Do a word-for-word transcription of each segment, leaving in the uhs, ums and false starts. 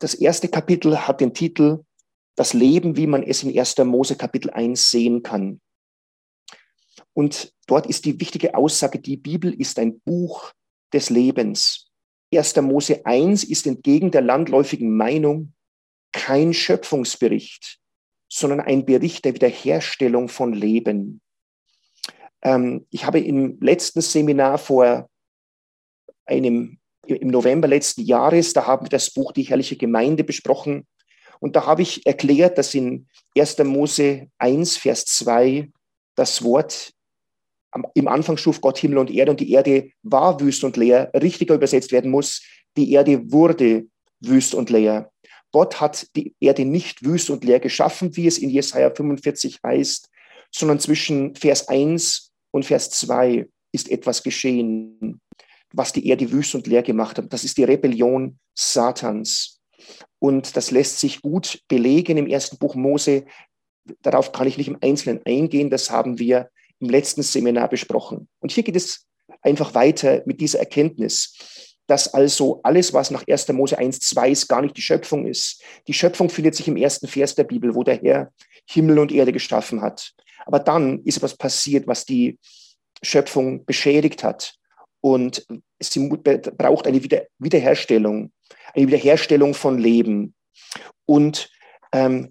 Das erste Kapitel hat den Titel Das Leben, wie man es in erster Mose Kapitel eins sehen kann. Und dort ist die wichtige Aussage, die Bibel ist ein Buch des Lebens. erster Mose eins ist entgegen der landläufigen Meinung kein Schöpfungsbericht, sondern ein Bericht der Wiederherstellung von Leben. Ähm, ich habe im letzten Seminar vor einem, im November letzten Jahres, da haben wir das Buch Die herrliche Gemeinde besprochen. Und da habe ich erklärt, dass in erster Mose eins, Vers zwei das Wort im Anfang schuf Gott Himmel und Erde und die Erde war wüst und leer, richtiger übersetzt werden muss, die Erde wurde wüst und leer. Gott hat die Erde nicht wüst und leer geschaffen, wie es in Jesaja fünfundvierzig heißt, sondern zwischen Vers eins und Vers zwei ist etwas geschehen, was die Erde wüst und leer gemacht hat. Das ist die Rebellion Satans. Und das lässt sich gut belegen im ersten Buch Mose. Darauf kann ich nicht im Einzelnen eingehen, das haben wir im letzten Seminar besprochen. Und hier geht es einfach weiter mit dieser Erkenntnis, dass also alles, was nach erster Mose eins, zwei ist, gar nicht die Schöpfung ist. Die Schöpfung findet sich im ersten Vers der Bibel, wo der Herr Himmel und Erde geschaffen hat. Aber dann ist etwas passiert, was die Schöpfung beschädigt hat. Und sie braucht eine Wieder- Wiederherstellung, eine Wiederherstellung von Leben. Und ähm,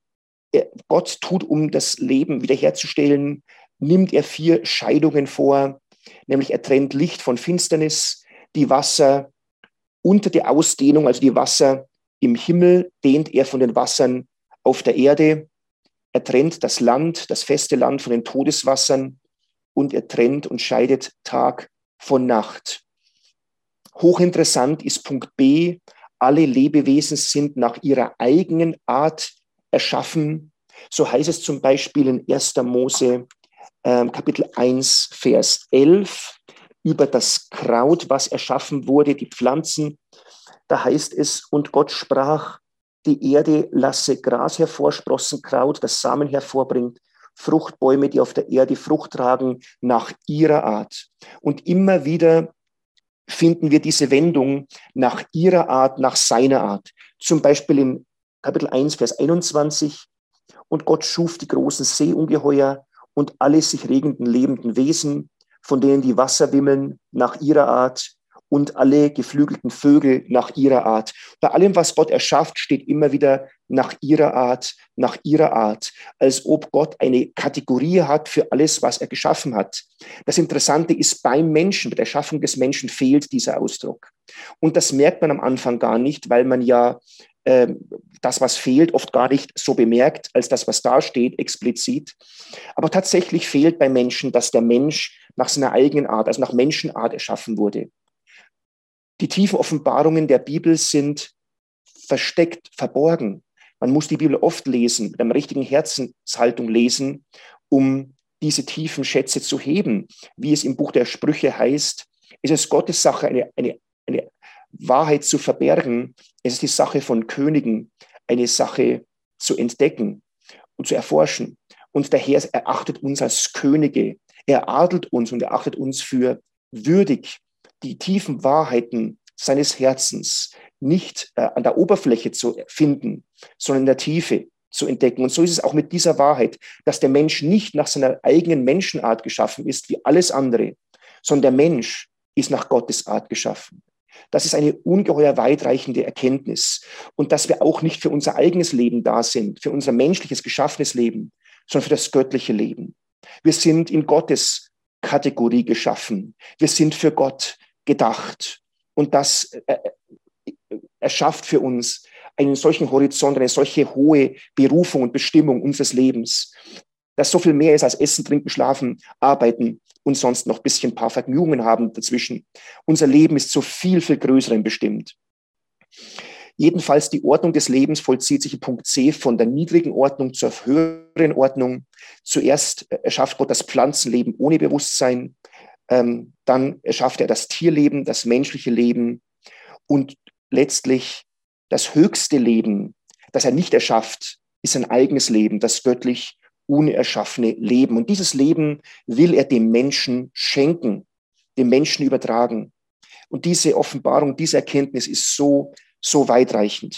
Gott tut, um das Leben wiederherzustellen, nimmt er vier Scheidungen vor, nämlich er trennt Licht von Finsternis, die Wasser unter der Ausdehnung, also die Wasser im Himmel, dehnt er von den Wassern auf der Erde. Er trennt das Land, das feste Land von den Todeswassern und er trennt und scheidet Tag von Nacht. Hochinteressant ist Punkt B, alle Lebewesen sind nach ihrer eigenen Art erschaffen. So heißt es zum Beispiel in erster Mose ähm, Kapitel eins, Vers elf, über das Kraut, was erschaffen wurde, die Pflanzen. Da heißt es, und Gott sprach, die Erde lasse Gras hervorsprossen, Kraut, das Samen hervorbringt, Fruchtbäume, die auf der Erde Frucht tragen, nach ihrer Art. Und immer wieder finden wir diese Wendung nach ihrer Art, nach seiner Art. Zum Beispiel in Kapitel eins, Vers einundzwanzig. Und Gott schuf die großen Seeungeheuer und alle sich regenden lebenden Wesen, von denen die Wasser wimmeln, nach ihrer Art und alle geflügelten Vögel nach ihrer Art. Bei allem, was Gott erschafft, steht immer wieder nach ihrer Art, nach ihrer Art, als ob Gott eine Kategorie hat für alles, was er geschaffen hat. Das Interessante ist, beim Menschen, bei der Schaffung des Menschen fehlt dieser Ausdruck. Und das merkt man am Anfang gar nicht, weil man ja äh, das, was fehlt, oft gar nicht so bemerkt, als das, was da steht, explizit. Aber tatsächlich fehlt beim Menschen, dass der Mensch nach seiner eigenen Art, also nach Menschenart erschaffen wurde. Die tiefen Offenbarungen der Bibel sind versteckt, verborgen. Man muss die Bibel oft lesen, mit einer richtigen Herzenshaltung lesen, um diese tiefen Schätze zu heben. Wie es im Buch der Sprüche heißt, ist es Gottes Sache, eine, eine, eine Wahrheit zu verbergen. Es ist die Sache von Königen, eine Sache zu entdecken und zu erforschen. Und der Herr erachtet uns als Könige. Er adelt uns und er achtet uns für würdig, die tiefen Wahrheiten seines Herzens nicht äh, an der Oberfläche zu finden, sondern in der Tiefe zu entdecken. Und so ist es auch mit dieser Wahrheit, dass der Mensch nicht nach seiner eigenen Menschenart geschaffen ist, wie alles andere, sondern der Mensch ist nach Gottes Art geschaffen. Das ist eine ungeheuer weitreichende Erkenntnis. Und dass wir auch nicht für unser eigenes Leben da sind, für unser menschliches, geschaffenes Leben, sondern für das göttliche Leben. Wir sind in Gottes Kategorie geschaffen. Wir sind für Gott gedacht. Und das äh, erschafft für uns einen solchen Horizont, eine solche hohe Berufung und Bestimmung unseres Lebens, dass so viel mehr ist als Essen, Trinken, Schlafen, Arbeiten und sonst noch ein bisschen ein paar Vergnügungen haben dazwischen. Unser Leben ist zu viel, viel Größerem bestimmt. Jedenfalls die Ordnung des Lebens vollzieht sich in Punkt C von der niedrigen Ordnung zur höheren Ordnung. Zuerst erschafft Gott das Pflanzenleben ohne Bewusstsein. Ähm, dann erschafft er das Tierleben, das menschliche Leben und letztlich das höchste Leben, das er nicht erschafft, ist sein eigenes Leben, das göttlich unerschaffene Leben. Und dieses Leben will er dem Menschen schenken, dem Menschen übertragen. Und diese Offenbarung, diese Erkenntnis ist so, so weitreichend.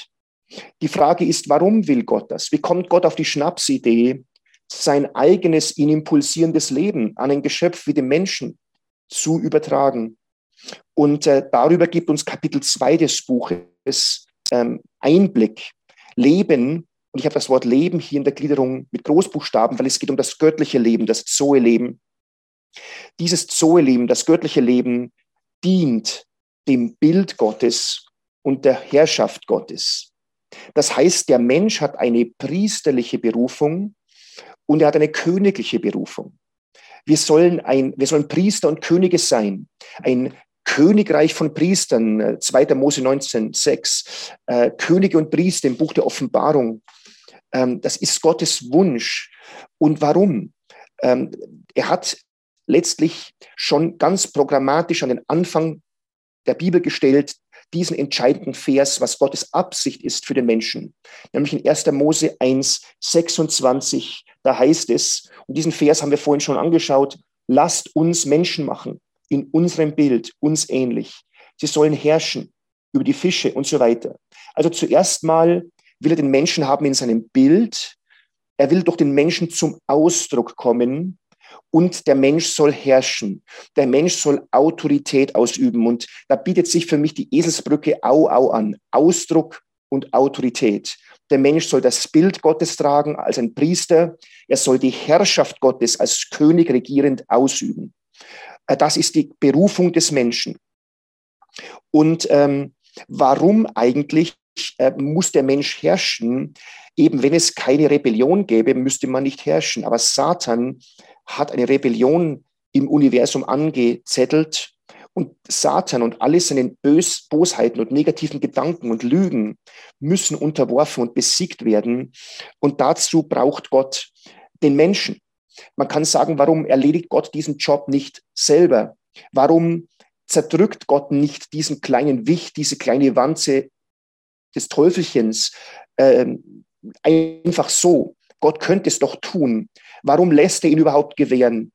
Die Frage ist, warum will Gott das? Wie kommt Gott auf die Schnapsidee, sein eigenes, ihn impulsierendes Leben an ein Geschöpf wie den Menschen zu übertragen? Und äh, darüber gibt uns Kapitel zwei des Buches ähm, Einblick. Leben, und ich habe das Wort Leben hier in der Gliederung mit Großbuchstaben, weil es geht um das göttliche Leben, das Zoe-Leben. Dieses Zoe-Leben, das göttliche Leben, dient dem Bild Gottes und der Herrschaft Gottes. Das heißt, der Mensch hat eine priesterliche Berufung und er hat eine königliche Berufung. Wir sollen, ein, wir sollen Priester und Könige sein. Ein Königreich von Priestern, zweiter Mose neunzehn sechs, äh, Könige und Priester im Buch der Offenbarung. Ähm, das ist Gottes Wunsch. Und warum? Ähm, er hat letztlich schon ganz programmatisch an den Anfang der Bibel gestellt, diesen entscheidenden Vers, was Gottes Absicht ist für den Menschen. Nämlich in erster Mose eins sechsundzwanzig, da heißt es, und diesen Vers haben wir vorhin schon angeschaut, lasst uns Menschen machen, in unserem Bild, uns ähnlich. Sie sollen herrschen über die Fische und so weiter. Also zuerst mal will er den Menschen haben in seinem Bild. Er will durch den Menschen zum Ausdruck kommen. Und der Mensch soll herrschen. Der Mensch soll Autorität ausüben. Und da bietet sich für mich die Eselsbrücke au, au an. Ausdruck und Autorität. Der Mensch soll das Bild Gottes tragen als ein Priester. Er soll die Herrschaft Gottes als König regierend ausüben. Das ist die Berufung des Menschen. Und ähm, warum eigentlich äh, muss der Mensch herrschen? Eben wenn es keine Rebellion gäbe, müsste man nicht herrschen. Aber Satan hat eine Rebellion im Universum angezettelt und Satan und alle seine Bös Bosheiten und negativen Gedanken und Lügen müssen unterworfen und besiegt werden. Und dazu braucht Gott den Menschen. Man kann sagen, warum erledigt Gott diesen Job nicht selber? Warum zerdrückt Gott nicht diesen kleinen Wicht, diese kleine Wanze des Teufelchens äh, einfach so? Gott könnte es doch tun. Warum lässt er ihn überhaupt gewähren?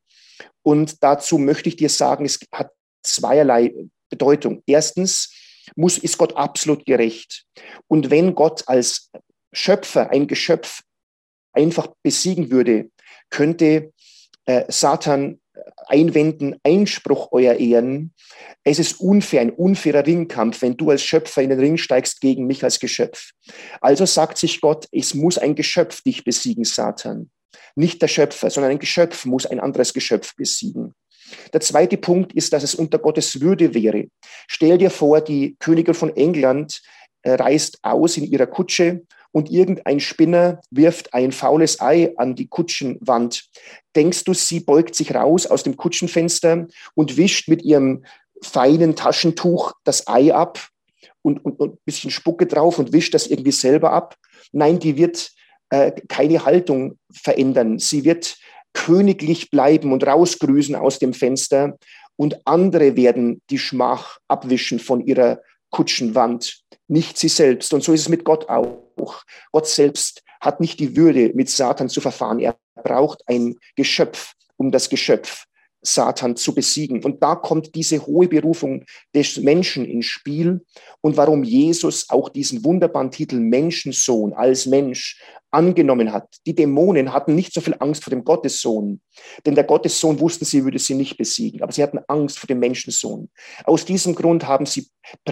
Und dazu möchte ich dir sagen, es hat zweierlei Bedeutung. Erstens muss, ist Gott absolut gerecht. Und wenn Gott als Schöpfer ein Geschöpf einfach besiegen würde, könnte äh, Satan einwenden, Einspruch, euer Ehren. Es ist unfair, ein unfairer Ringkampf, wenn du als Schöpfer in den Ring steigst gegen mich als Geschöpf. Also sagt sich Gott, es muss ein Geschöpf dich besiegen, Satan. Nicht der Schöpfer, sondern ein Geschöpf muss ein anderes Geschöpf besiegen. Der zweite Punkt ist, dass es unter Gottes Würde wäre. Stell dir vor, die Königin von England äh, reist aus in ihrer Kutsche und irgendein Spinner wirft ein faules Ei an die Kutschenwand. Denkst du, sie beugt sich raus aus dem Kutschenfenster und wischt mit ihrem feinen Taschentuch das Ei ab und, und, und ein bisschen Spucke drauf und wischt das irgendwie selber ab? Nein, die wird äh, keine Haltung verändern. Sie wird königlich bleiben und rausgrüßen aus dem Fenster und andere werden die Schmach abwischen von ihrer Kutschenwand, nicht sie selbst. Und so ist es mit Gott auch. Gott selbst hat nicht die Würde, mit Satan zu verfahren. Er braucht ein Geschöpf, um das Geschöpf Satan zu besiegen. Und da kommt diese hohe Berufung des Menschen ins Spiel und warum Jesus auch diesen wunderbaren Titel Menschensohn als Mensch angenommen hat. Die Dämonen hatten nicht so viel Angst vor dem Gottessohn, denn der Gottessohn wussten sie, würde sie nicht besiegen, aber sie hatten Angst vor dem Menschensohn. Aus diesem Grund haben sie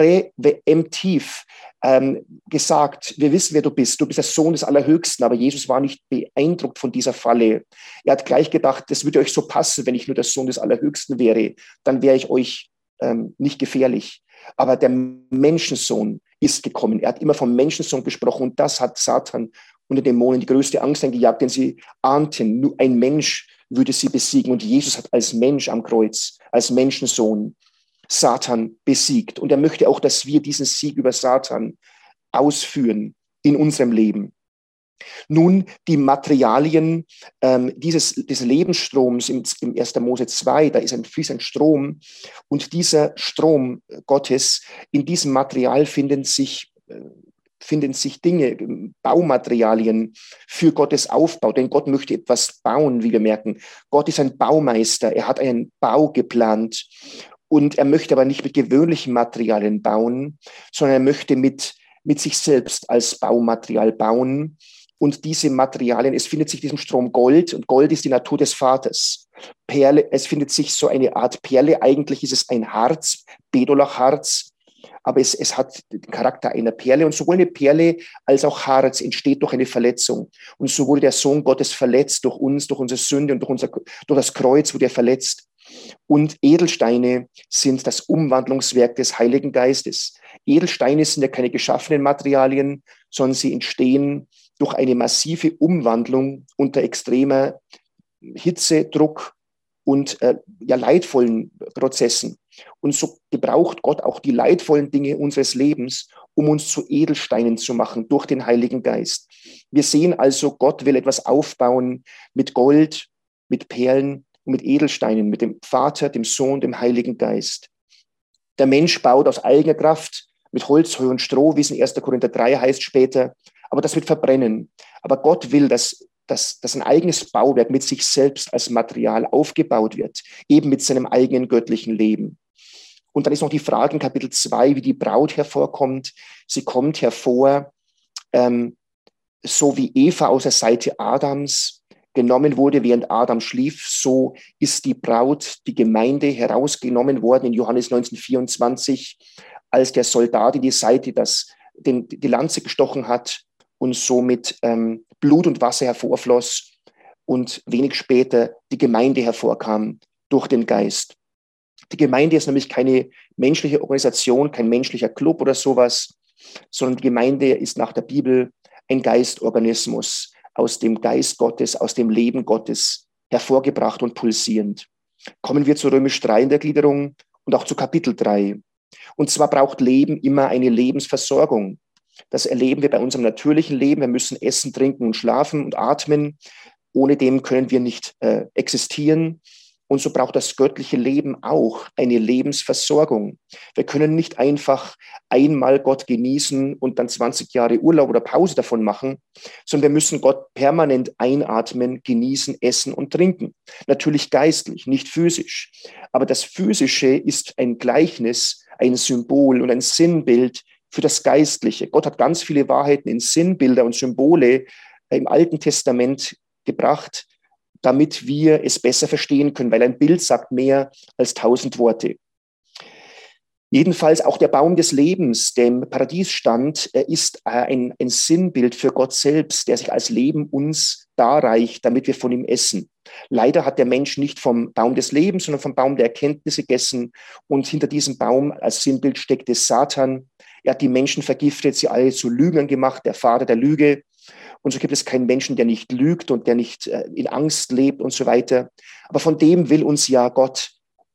präemptiv ähm, gesagt, wir wissen, wer du bist, du bist der Sohn des Allerhöchsten, aber Jesus war nicht beeindruckt von dieser Falle. Er hat gleich gedacht, das würde euch so passen, wenn ich nur der Sohn des Allerhöchsten wäre, dann wäre ich euch ähm, nicht gefährlich. Aber der Menschensohn ist gekommen. Er hat immer vom Menschensohn gesprochen und das hat Satan und den Dämonen die größte Angst eingejagt, denn sie ahnten, nur ein Mensch würde sie besiegen. Und Jesus hat als Mensch am Kreuz, als Menschensohn Satan besiegt. Und er möchte auch, dass wir diesen Sieg über Satan ausführen in unserem Leben. Nun, die Materialien ähm, dieses, des Lebensstroms im, im erster Mose zwei, da ist ein, fließt ein Strom und dieser Strom Gottes, in diesem Material finden sich äh, finden sich Dinge, Baumaterialien für Gottes Aufbau. Denn Gott möchte etwas bauen, wie wir merken. Gott ist ein Baumeister. Er hat einen Bau geplant. Und er möchte aber nicht mit gewöhnlichen Materialien bauen, sondern er möchte mit, mit sich selbst als Baumaterial bauen. Und diese Materialien, es findet sich diesem Strom Gold, und Gold ist die Natur des Vaters. Perle, es findet sich so eine Art Perle, eigentlich ist es ein Harz, Bedolachharz, aber es, es hat den Charakter einer Perle, und sowohl eine Perle als auch Harz entsteht durch eine Verletzung. Und so wurde der Sohn Gottes verletzt durch uns, durch unsere Sünde und durch, unser, durch das Kreuz wurde er verletzt. Und Edelsteine sind das Umwandlungswerk des Heiligen Geistes. Edelsteine sind ja keine geschaffenen Materialien, sondern sie entstehen durch eine massive Umwandlung unter extremer Hitze, Druck und äh, ja, leidvollen Prozessen. Und so gebraucht Gott auch die leidvollen Dinge unseres Lebens, um uns zu Edelsteinen zu machen durch den Heiligen Geist. Wir sehen also, Gott will etwas aufbauen mit Gold, mit Perlen und mit Edelsteinen, mit dem Vater, dem Sohn, dem Heiligen Geist. Der Mensch baut aus eigener Kraft mit Holz, Heu und Stroh, wie es in erster Korinther drei heißt später, aber das wird verbrennen. Aber Gott will, dass, dass, dass ein eigenes Bauwerk mit sich selbst als Material aufgebaut wird, eben mit seinem eigenen göttlichen Leben. Und dann ist noch die Frage in Kapitel zwei, wie die Braut hervorkommt. Sie kommt hervor, ähm, so wie Eva aus der Seite Adams genommen wurde, während Adam schlief, so ist die Braut, die Gemeinde, herausgenommen worden in Johannes neunzehn vierundzwanzig, als der Soldat in die Seite das, den, die Lanze gestochen hat und somit ähm, Blut und Wasser hervorfloss und wenig später die Gemeinde hervorkam durch den Geist. Die Gemeinde ist nämlich keine menschliche Organisation, kein menschlicher Club oder sowas, sondern die Gemeinde ist nach der Bibel ein Geistorganismus, aus dem Geist Gottes, aus dem Leben Gottes hervorgebracht und pulsierend. Kommen wir zu Römisch drei in der Gliederung und auch zu Kapitel drei. Und zwar braucht Leben immer eine Lebensversorgung. Das erleben wir bei unserem natürlichen Leben. Wir müssen essen, trinken und schlafen und atmen. Ohne dem können wir nicht äh, existieren. Und so braucht das göttliche Leben auch eine Lebensversorgung. Wir können nicht einfach einmal Gott genießen und dann zwanzig Jahre Urlaub oder Pause davon machen, sondern wir müssen Gott permanent einatmen, genießen, essen und trinken. Natürlich geistlich, nicht physisch. Aber das Physische ist ein Gleichnis, ein Symbol und ein Sinnbild für das Geistliche. Gott hat ganz viele Wahrheiten in Sinnbilder und Symbole im Alten Testament gebracht, damit wir es besser verstehen können, weil ein Bild sagt mehr als tausend Worte. Jedenfalls auch der Baum des Lebens, der im Paradies stand, ist ein, ein Sinnbild für Gott selbst, der sich als Leben uns darreicht, damit wir von ihm essen. Leider hat der Mensch nicht vom Baum des Lebens, sondern vom Baum der Erkenntnis gegessen. Und hinter diesem Baum als Sinnbild steckte Satan. Er hat die Menschen vergiftet, sie alle zu Lügnern gemacht, der Vater der Lüge. Und so gibt es keinen Menschen, der nicht lügt und der nicht in Angst lebt und so weiter. Aber von dem will uns ja Gott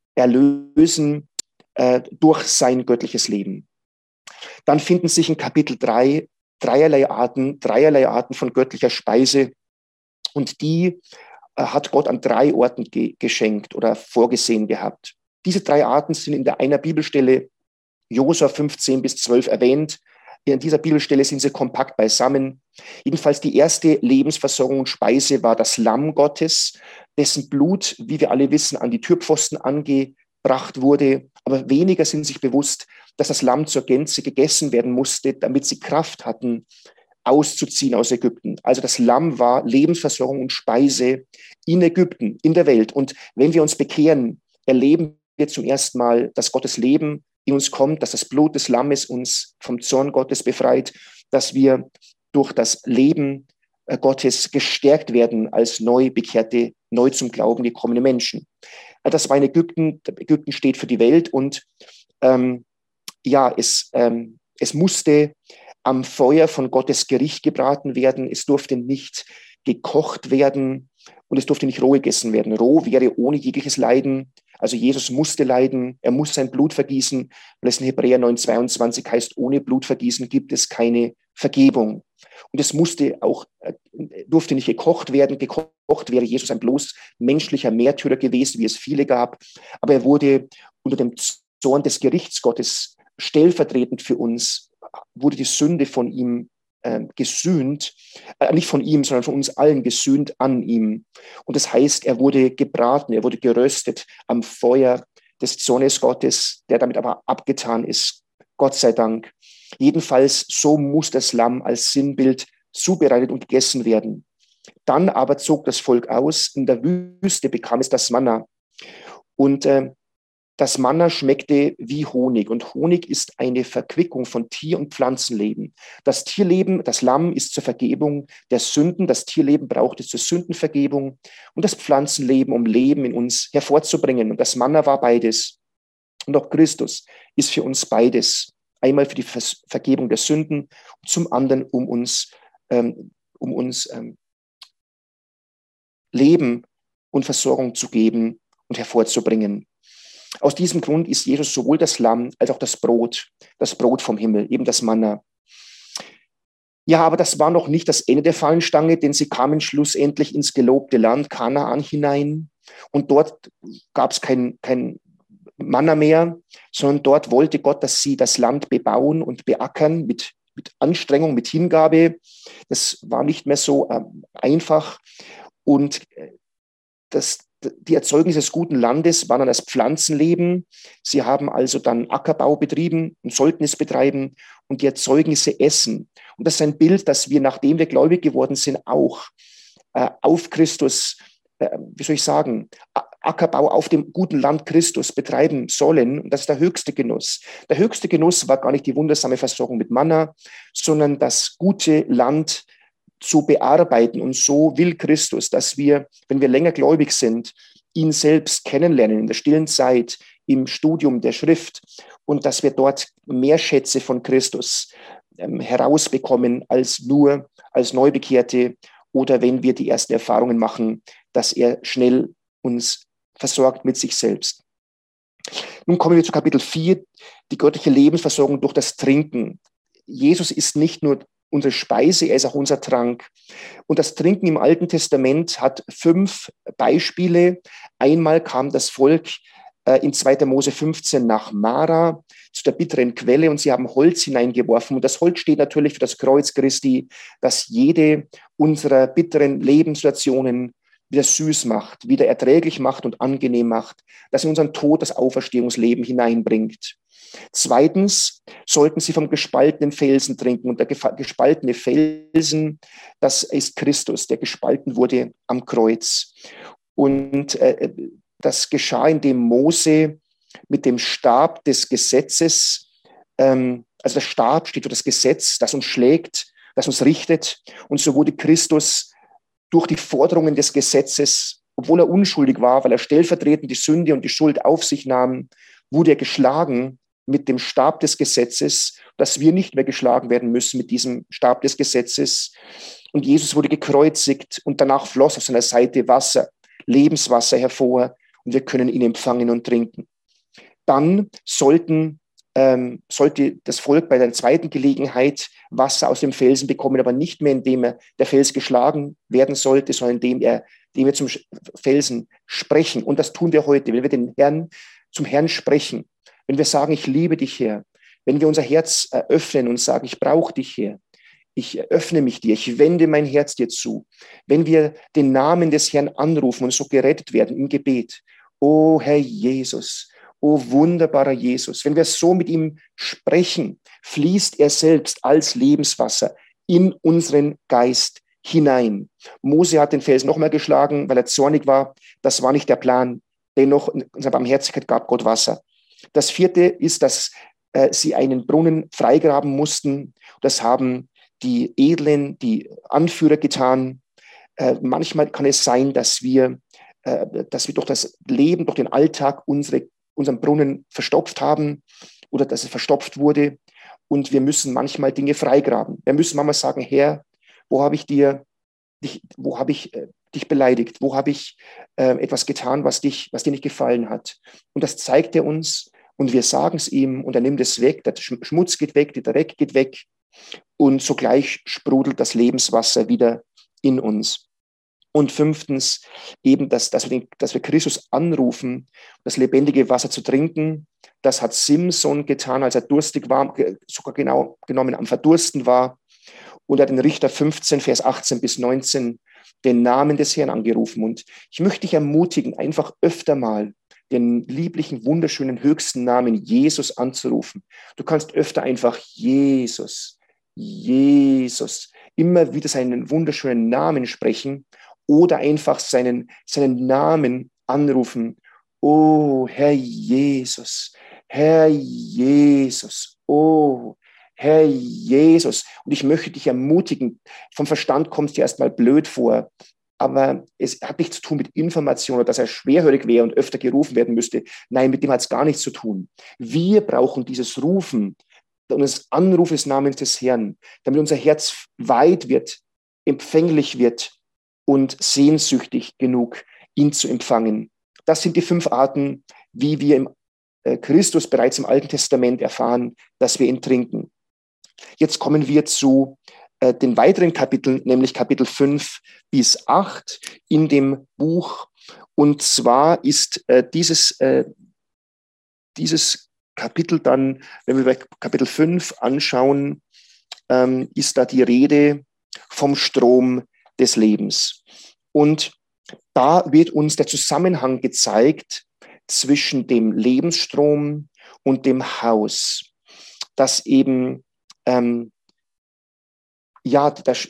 erlösen äh, durch sein göttliches Leben. Dann finden sich in Kapitel drei dreierlei Arten, dreierlei Arten von göttlicher Speise. Und die äh, hat Gott an drei Orten ge- geschenkt oder vorgesehen gehabt. Diese drei Arten sind in der einer Bibelstelle Josua fünfzehn bis zwölf erwähnt. In dieser Bibelstelle sind sie kompakt beisammen. Jedenfalls die erste Lebensversorgung und Speise war das Lamm Gottes, dessen Blut, wie wir alle wissen, an die Türpfosten angebracht wurde. Aber weniger sind sich bewusst, dass das Lamm zur Gänze gegessen werden musste, damit sie Kraft hatten, auszuziehen aus Ägypten. Also das Lamm war Lebensversorgung und Speise in Ägypten, in der Welt. Und wenn wir uns bekehren, erleben wir zum ersten Mal, dass Gottes Leben in uns kommt, dass das Blut des Lammes uns vom Zorn Gottes befreit, dass wir durch das Leben Gottes gestärkt werden als neu bekehrte, neu zum Glauben gekommene Menschen. Das war in Ägypten. Ägypten steht für die Welt und ähm, ja, es, ähm, es musste am Feuer von Gottes Gericht gebraten werden. Es durfte nicht gekocht werden und es durfte nicht roh gegessen werden. Roh wäre ohne jegliches Leiden. Also Jesus musste leiden, er muss sein Blut vergießen, weil es in Hebräer neun zweiundzwanzig heißt, ohne Blutvergießen gibt es keine Vergebung. Und es musste auch, durfte nicht gekocht werden. Gekocht wäre Jesus ein bloß menschlicher Märtyrer gewesen, wie es viele gab. Aber er wurde unter dem Zorn des Gerichts Gottes stellvertretend für uns, wurde die Sünde von ihm äh, gesühnt, äh, nicht von ihm, sondern von uns allen gesühnt an ihm. Und das heißt, er wurde gebraten, er wurde geröstet am Feuer des Zornes Gottes, der damit aber abgetan ist, Gott sei Dank. Jedenfalls, so muss das Lamm als Sinnbild zubereitet und gegessen werden. Dann aber zog das Volk aus, in der Wüste bekam es das Manna. Und äh, das Manna schmeckte wie Honig. Und Honig ist eine Verquickung von Tier- und Pflanzenleben. Das Tierleben, das Lamm ist zur Vergebung der Sünden. Das Tierleben braucht es zur Sündenvergebung. Und das Pflanzenleben, um Leben in uns hervorzubringen. Und das Manna war beides. Und auch Christus ist für uns beides. Einmal für die Vergebung der Sünden, und zum anderen, um uns, ähm, um uns ähm, Leben und Versorgung zu geben und hervorzubringen. Aus diesem Grund ist Jesus sowohl das Lamm als auch das Brot, das Brot vom Himmel, eben das Manna. Ja, aber das war noch nicht das Ende der Fahnenstange, denn sie kamen schlussendlich ins gelobte Land Kanaan hinein. Und dort gab es kein, kein Manna mehr, sondern dort wollte Gott, dass sie das Land bebauen und beackern mit, mit Anstrengung, mit Hingabe. Das war nicht mehr so ähm, einfach. Und das, die Erzeugnisse des guten Landes waren dann das Pflanzenleben. Sie haben also dann Ackerbau betrieben und sollten es betreiben und die Erzeugnisse essen. Und das ist ein Bild, das wir, nachdem wir gläubig geworden sind, auch äh, auf Christus, äh, wie soll ich sagen, Ackerbau auf dem guten Land Christus betreiben sollen. Und das ist der höchste Genuss. Der höchste Genuss war gar nicht die wundersame Versorgung mit Manna, sondern das gute Land zu bearbeiten. Und so will Christus, dass wir, wenn wir länger gläubig sind, ihn selbst kennenlernen in der stillen Zeit, im Studium der Schrift und dass wir dort mehr Schätze von Christus ähm, herausbekommen als nur als Neubekehrte oder wenn wir die ersten Erfahrungen machen, dass er schnell uns versorgt mit sich selbst. Nun kommen wir zu Kapitel vier, die göttliche Lebensversorgung durch das Trinken. Jesus ist nicht nur unsere Speise, er ist auch unser Trank. Und das Trinken im Alten Testament hat fünf Beispiele. Einmal kam das Volk äh, in zweiter Mose fünfzehn nach Mara zu der bitteren Quelle und sie haben Holz hineingeworfen. Und das Holz steht natürlich für das Kreuz Christi, das jede unserer bitteren Lebenssituationen wieder süß macht, wieder erträglich macht und angenehm macht, das in unseren Tod das Auferstehungsleben hineinbringt. Zweitens sollten sie vom gespaltenen Felsen trinken. Und der gespaltene Felsen, das ist Christus, der gespalten wurde am Kreuz. Und äh, das geschah, indem Mose mit dem Stab des Gesetzes, ähm, also der Stab steht für das Gesetz, das uns schlägt, das uns richtet. Und so wurde Christus durch die Forderungen des Gesetzes, obwohl er unschuldig war, weil er stellvertretend die Sünde und die Schuld auf sich nahm, wurde er geschlagen mit dem Stab des Gesetzes, dass wir nicht mehr geschlagen werden müssen mit diesem Stab des Gesetzes. Und Jesus wurde gekreuzigt und danach floss auf seiner Seite Wasser, Lebenswasser hervor und wir können ihn empfangen und trinken. Dann sollten, ähm, sollte das Volk bei der zweiten Gelegenheit Wasser aus dem Felsen bekommen, aber nicht mehr, indem er der Fels geschlagen werden sollte, sondern indem, er, indem wir zum Felsen sprechen. Und das tun wir heute, wenn wir den Herrn zum Herrn sprechen. Wenn wir sagen, ich liebe dich, Herr, wenn wir unser Herz öffnen und sagen, ich brauche dich, Herr, ich öffne mich dir, ich wende mein Herz dir zu, wenn wir den Namen des Herrn anrufen und so gerettet werden im Gebet, oh Herr Jesus, oh wunderbarer Jesus, wenn wir so mit ihm sprechen, fließt er selbst als Lebenswasser in unseren Geist hinein. Mose hat den Felsen nochmal geschlagen, weil er zornig war, das war nicht der Plan, dennoch in unserer Barmherzigkeit gab Gott Wasser. Das vierte ist, dass äh, sie einen Brunnen freigraben mussten. Das haben die Edlen, die Anführer getan. Äh, manchmal kann es sein, dass wir, äh, dass wir durch das Leben, durch den Alltag unsere, unseren Brunnen verstopft haben oder dass es verstopft wurde. Und wir müssen manchmal Dinge freigraben. Wir müssen manchmal sagen, Herr, wo habe ich dir, dich, wo habe ich äh, dich beleidigt? Wo habe ich äh, etwas getan, was, dich, was dir nicht gefallen hat? Und das zeigt er uns. Und wir sagen es ihm und er nimmt es weg, der Schmutz geht weg, der Dreck geht weg und sogleich sprudelt das Lebenswasser wieder in uns. Und fünftens eben, dass, dass, wir, den, dass wir Christus anrufen, das lebendige Wasser zu trinken. Das hat Simson getan, als er durstig war, sogar genau genommen am Verdursten war. Und er hat in Richter fünfzehn, Vers achtzehn bis neunzehn den Namen des Herrn angerufen. Und ich möchte dich ermutigen, einfach öfter mal den lieblichen, wunderschönen, höchsten Namen Jesus anzurufen. Du kannst öfter einfach Jesus, Jesus, immer wieder seinen wunderschönen Namen sprechen oder einfach seinen, seinen Namen anrufen. Oh, Herr Jesus, Herr Jesus, oh, Herr Jesus. Und ich möchte dich ermutigen, vom Verstand kommst du dir erstmal blöd vor, aber es hat nichts zu tun mit Information oder dass er schwerhörig wäre und öfter gerufen werden müsste. Nein, mit dem hat es gar nichts zu tun. Wir brauchen dieses Rufen und das Anruf des Namens des Herrn, damit unser Herz weit wird, empfänglich wird und sehnsüchtig genug, ihn zu empfangen. Das sind die fünf Arten, wie wir im äh, Christus bereits im Alten Testament erfahren, dass wir ihn trinken. Jetzt kommen wir zu äh, den weiteren Kapiteln, nämlich Kapitel fünf bis acht in dem Buch. Und zwar ist äh, dieses, äh, dieses Kapitel dann, wenn wir bei Kapitel fünf anschauen, ähm, ist da die Rede vom Strom des Lebens. Und da wird uns der Zusammenhang gezeigt zwischen dem Lebensstrom und dem Haus, das eben ähm, ja, das,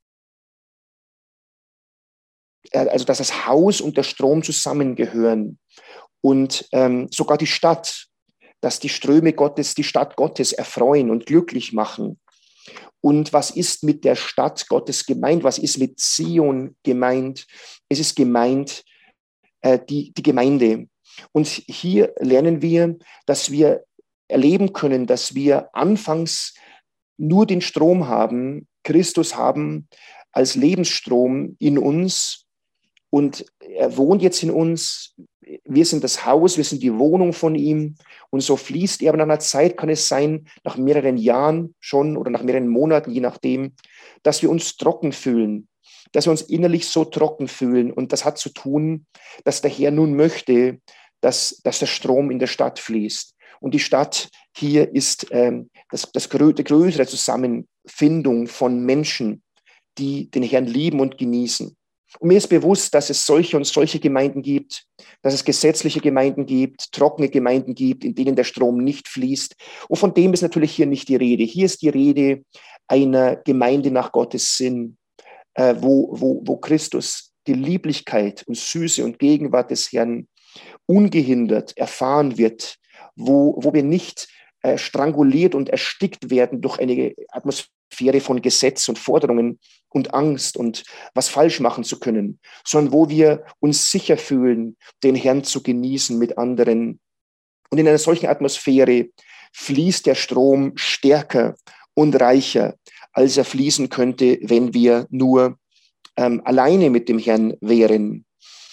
also dass das Haus und der Strom zusammengehören und ähm, sogar die Stadt, dass die Ströme Gottes die Stadt Gottes erfreuen und glücklich machen. Und was ist mit der Stadt Gottes gemeint? Was ist mit Zion gemeint? Es ist gemeint äh, die, die Gemeinde. Und hier lernen wir, dass wir erleben können, dass wir anfangs nur den Strom haben, Christus haben als Lebensstrom in uns und er wohnt jetzt in uns. Wir sind das Haus, wir sind die Wohnung von ihm und so fließt er. Aber nach einer Zeit kann es sein, nach mehreren Jahren schon oder nach mehreren Monaten, je nachdem, dass wir uns trocken fühlen, dass wir uns innerlich so trocken fühlen. Und das hat zu tun, dass der Herr nun möchte, dass, dass der Strom in der Stadt fließt. Und die Stadt hier ist ähm, das, das grö- die größere Zusammenfindung von Menschen, die den Herrn lieben und genießen. Und mir ist bewusst, dass es solche und solche Gemeinden gibt, dass es gesetzliche Gemeinden gibt, trockene Gemeinden gibt, in denen der Strom nicht fließt. Und von dem ist natürlich hier nicht die Rede. Hier ist die Rede einer Gemeinde nach Gottes Sinn, äh, wo, wo, wo Christus die Lieblichkeit und Süße und Gegenwart des Herrn ungehindert erfahren wird, wo, wo wir nicht äh, stranguliert und erstickt werden durch eine Atmosphäre von Gesetz und Forderungen und Angst und was falsch machen zu können, sondern wo wir uns sicher fühlen, den Herrn zu genießen mit anderen. Und in einer solchen Atmosphäre fließt der Strom stärker und reicher, als er fließen könnte, wenn wir nur ähm, alleine mit dem Herrn wären.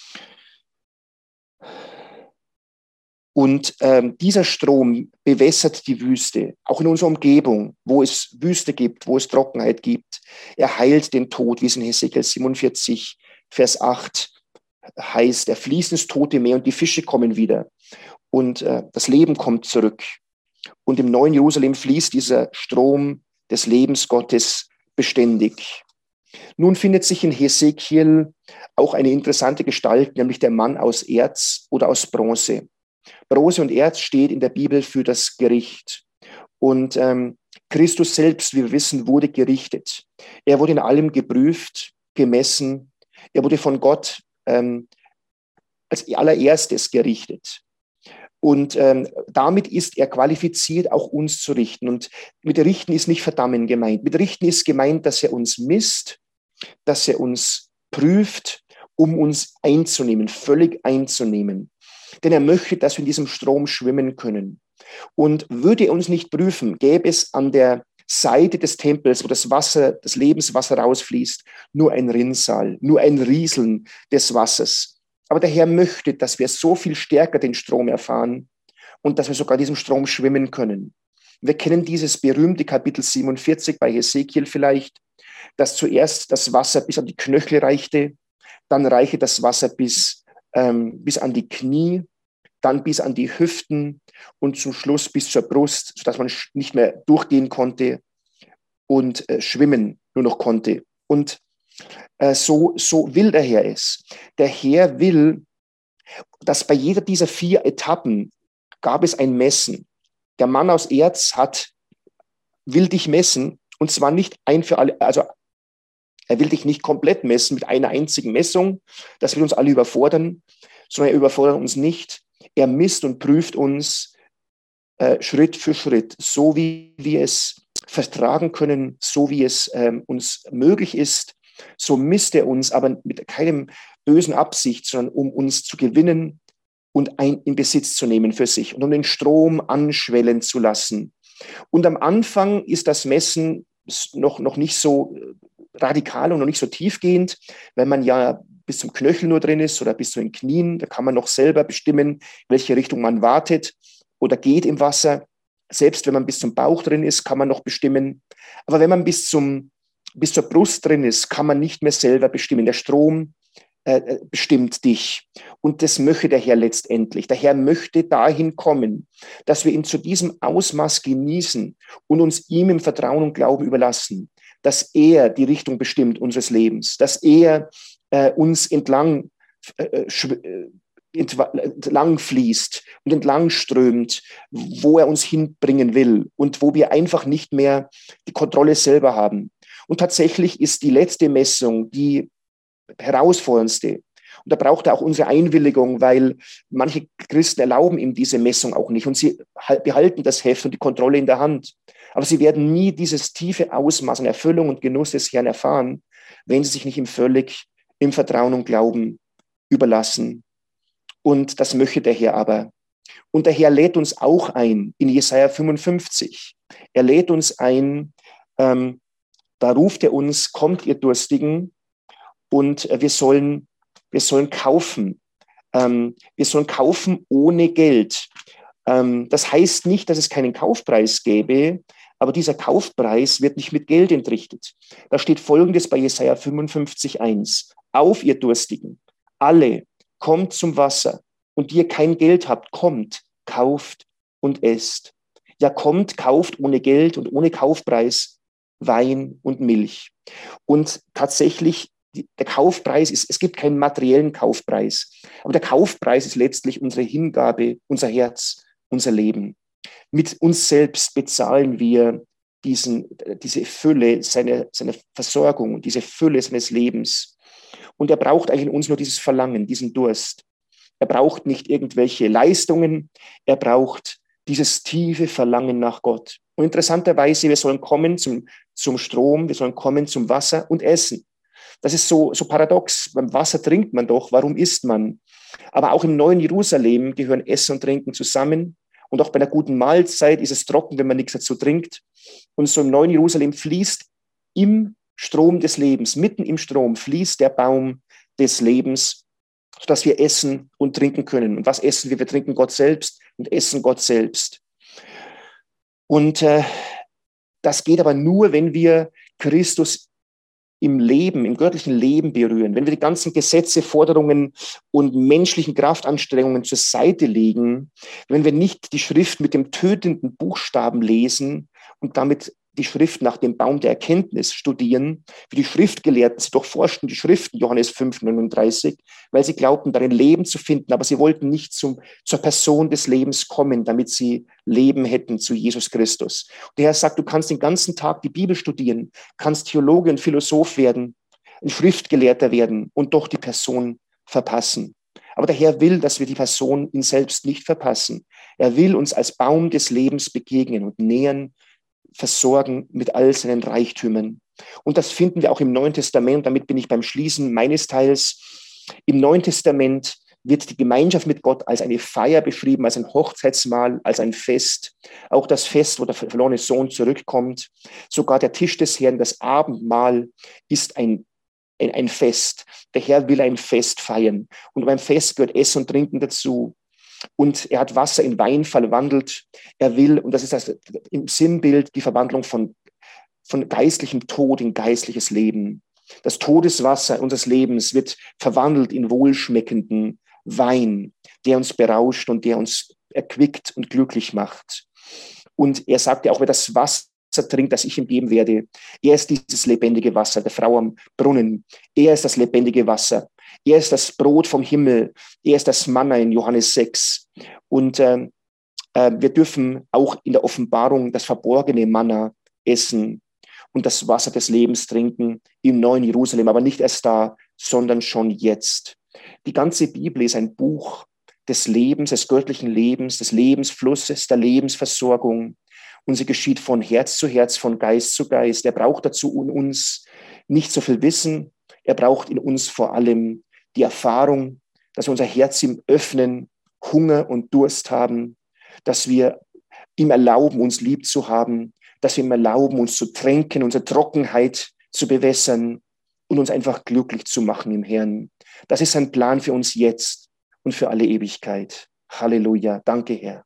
Und ähm, dieser Strom bewässert die Wüste, auch in unserer Umgebung, wo es Wüste gibt, wo es Trockenheit gibt. Er heilt den Tod, wie es in Hesekiel siebenundvierzig, Vers acht heißt, er fließt ins Tote Meer und die Fische kommen wieder. Und äh, das Leben kommt zurück. Und im neuen Jerusalem fließt dieser Strom des Lebens Gottes beständig. Nun findet sich in Hesekiel auch eine interessante Gestalt, nämlich der Mann aus Erz oder aus Bronze. Bronze und Erz steht in der Bibel für das Gericht. Und ähm, Christus selbst, wie wir wissen, wurde gerichtet. Er wurde in allem geprüft, gemessen. Er wurde von Gott ähm, als allererstes gerichtet. Und ähm, damit ist er qualifiziert, auch uns zu richten. Und mit Richten ist nicht Verdammen gemeint. Mit Richten ist gemeint, dass er uns misst, dass er uns prüft, um uns einzunehmen, völlig einzunehmen. Denn er möchte, dass wir in diesem Strom schwimmen können. Und würde er uns nicht prüfen, gäbe es an der Seite des Tempels, wo das Wasser, das Lebenswasser rausfließt, nur ein Rinnsal, nur ein Rieseln des Wassers. Aber der Herr möchte, dass wir so viel stärker den Strom erfahren und dass wir sogar diesem Strom schwimmen können. Wir kennen dieses berühmte Kapitel siebenundvierzig bei Hesekiel vielleicht, dass zuerst das Wasser bis an die Knöchel reichte, dann reichte das Wasser bis, ähm, bis an die Knie, dann bis an die Hüften und zum Schluss bis zur Brust, sodass man nicht mehr durchgehen konnte und äh, schwimmen nur noch konnte. Und Äh, so, so will der Herr es. Der Herr will, dass bei jeder dieser vier Etappen gab es ein Messen. Der Mann aus Erz hat, will dich messen, und zwar nicht ein für alle, also er will dich nicht komplett messen mit einer einzigen Messung. Das will uns alle überfordern, sondern er überfordert uns nicht. Er misst und prüft uns äh, Schritt für Schritt, so wie wir es vertragen können, so wie es ähm, uns möglich ist. So misst er uns, aber mit keinem bösen Absicht, sondern um uns zu gewinnen und ein, in Besitz zu nehmen für sich und um den Strom anschwellen zu lassen. Und am Anfang ist das Messen noch, noch nicht so radikal und noch nicht so tiefgehend, weil man ja bis zum Knöchel nur drin ist oder bis zu den Knien. Da kann man noch selber bestimmen, welche Richtung man wartet oder geht im Wasser. Selbst wenn man bis zum Bauch drin ist, kann man noch bestimmen. Aber wenn man bis, zum, bis zur Brust drin ist, kann man nicht mehr selber bestimmen. Der Strom äh, bestimmt dich. Und das möchte der Herr letztendlich. Der Herr möchte dahin kommen, dass wir ihn zu diesem Ausmaß genießen und uns ihm im Vertrauen und Glauben überlassen, dass er die Richtung bestimmt unseres Lebens, dass er äh, uns entlang, äh, entlang fließt und entlang strömt, wo er uns hinbringen will und wo wir einfach nicht mehr die Kontrolle selber haben. Und tatsächlich ist die letzte Messung die herausforderndste. Und da braucht er auch unsere Einwilligung, weil manche Christen erlauben ihm diese Messung auch nicht und sie behalten das Heft und die Kontrolle in der Hand. Aber sie werden nie dieses tiefe Ausmaß an Erfüllung und Genuss des Herrn erfahren, wenn sie sich nicht im völlig im Vertrauen und Glauben überlassen. Und das möchte der Herr aber. Und der Herr lädt uns auch ein in Jesaja fünfundfünfzig. Er lädt uns ein, ähm, da ruft er uns, kommt ihr Durstigen, und wir sollen, wir sollen kaufen. Ähm, wir sollen kaufen ohne Geld. Ähm, das heißt nicht, dass es keinen Kaufpreis gäbe, aber dieser Kaufpreis wird nicht mit Geld entrichtet. Da steht Folgendes bei Jesaja fünfundfünfzig eins. Auf, ihr Durstigen, alle, kommt zum Wasser. Und die ihr kein Geld habt, kommt, kauft und esst. Ja, kommt, kauft ohne Geld und ohne Kaufpreis Wein und Milch. Und tatsächlich, der Kaufpreis ist, es gibt keinen materiellen Kaufpreis, aber der Kaufpreis ist letztlich unsere Hingabe, unser Herz, unser Leben. Mit uns selbst bezahlen wir diesen, diese Fülle seiner, seiner Versorgung und diese Fülle seines Lebens. Und er braucht eigentlich in uns nur dieses Verlangen, diesen Durst. Er braucht nicht irgendwelche Leistungen, er braucht dieses tiefe Verlangen nach Gott. Und interessanterweise, wir sollen kommen zum, zum Strom, wir sollen kommen zum Wasser und essen. Das ist so, so paradox. Beim Wasser trinkt man doch, warum isst man? Aber auch im neuen Jerusalem gehören Essen und Trinken zusammen. Und auch bei einer guten Mahlzeit ist es trocken, wenn man nichts dazu trinkt. Und so im neuen Jerusalem fließt im Strom des Lebens, mitten im Strom fließt der Baum des Lebens, sodass wir essen und trinken können. Und was essen wir? Wir trinken Gott selbst und essen Gott selbst. Und äh, das geht aber nur, wenn wir Christus im Leben, im göttlichen Leben berühren, wenn wir die ganzen Gesetze, Forderungen und menschlichen Kraftanstrengungen zur Seite legen, wenn wir nicht die Schrift mit dem tötenden Buchstaben lesen und damit die Schrift nach dem Baum der Erkenntnis studieren, wie die Schriftgelehrten, sie durchforschten die Schriften, Johannes fünf neununddreißig, weil sie glaubten, darin Leben zu finden, aber sie wollten nicht zum, zur Person des Lebens kommen, damit sie Leben hätten zu Jesus Christus. Und der Herr sagt, du kannst den ganzen Tag die Bibel studieren, kannst Theologe und Philosoph werden, ein Schriftgelehrter werden und doch die Person verpassen. Aber der Herr will, dass wir die Person ihn selbst nicht verpassen. Er will uns als Baum des Lebens begegnen und nähern, versorgen mit all seinen Reichtümern. Und das finden wir auch im Neuen Testament. Damit bin ich beim Schließen meines Teils. Im Neuen Testament wird die Gemeinschaft mit Gott als eine Feier beschrieben, als ein Hochzeitsmahl, als ein Fest. Auch das Fest, wo der verlorene Sohn zurückkommt. Sogar der Tisch des Herrn, das Abendmahl, ist ein, ein, ein Fest. Der Herr will ein Fest feiern. Und beim Fest gehört Essen und Trinken dazu. Und er hat Wasser in Wein verwandelt. Er will, und das ist das im Sinnbild, die Verwandlung von, von geistlichem Tod in geistliches Leben. Das Todeswasser unseres Lebens wird verwandelt in wohlschmeckenden Wein, der uns berauscht und der uns erquickt und glücklich macht. Und er sagt ja auch, wer das Wasser trinkt, das ich ihm geben werde. Er ist dieses lebendige Wasser, der Frau am Brunnen. Er ist das lebendige Wasser. Er ist das Brot vom Himmel. Er ist das Manna in Johannes sechs. Und äh, äh, wir dürfen auch in der Offenbarung das verborgene Manna essen und das Wasser des Lebens trinken im neuen Jerusalem, aber nicht erst da, sondern schon jetzt. Die ganze Bibel ist ein Buch des Lebens, des göttlichen Lebens, des Lebensflusses, der Lebensversorgung. Und sie geschieht von Herz zu Herz, von Geist zu Geist. Er braucht dazu in uns nicht so viel Wissen. Er braucht in uns vor allem die Erfahrung, dass wir unser Herz ihm öffnen, Hunger und Durst haben, dass wir ihm erlauben, uns lieb zu haben, dass wir ihm erlauben, uns zu tränken, unsere Trockenheit zu bewässern und uns einfach glücklich zu machen im Herrn. Das ist sein Plan für uns jetzt und für alle Ewigkeit. Halleluja. Danke, Herr.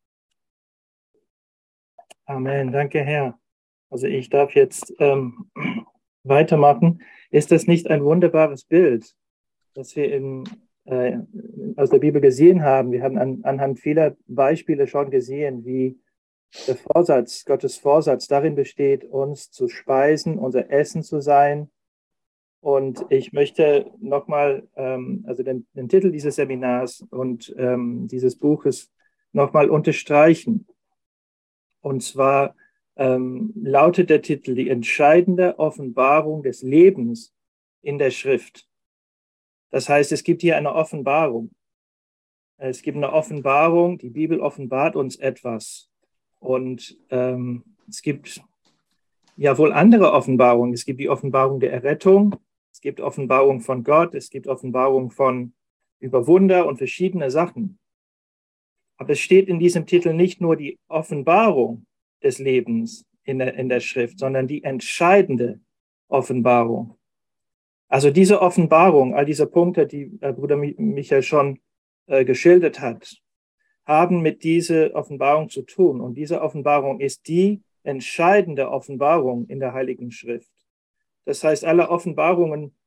Amen. Danke, Herr. Also ich darf jetzt ähm, weitermachen. Ist das nicht ein wunderbares Bild, das wir in, äh, aus der Bibel gesehen haben? Wir haben an, anhand vieler Beispiele schon gesehen, wie der Vorsatz, Gottes Vorsatz darin besteht, uns zu speisen, unser Essen zu sein. Und ich möchte nochmal, ähm, also den, den Titel dieses Seminars und ähm, dieses Buches nochmal unterstreichen. Und zwar ähm, lautet der Titel Die entscheidende Offenbarung des Lebens in der Schrift. Das heißt, es gibt hier eine Offenbarung. Es gibt eine Offenbarung, die Bibel offenbart uns etwas. Und ähm, es gibt ja wohl andere Offenbarungen. Es gibt die Offenbarung der Errettung, es gibt Offenbarung von Gott, es gibt Offenbarung von über Wunder und verschiedene Sachen. Aber es steht in diesem Titel nicht nur die Offenbarung des Lebens in der, in der Schrift, sondern die entscheidende Offenbarung. Also diese Offenbarung, all diese Punkte, die äh, Bruder Michael schon äh, geschildert hat, haben mit dieser Offenbarung zu tun. Und diese Offenbarung ist die entscheidende Offenbarung in der Heiligen Schrift. Das heißt, alle Offenbarungen,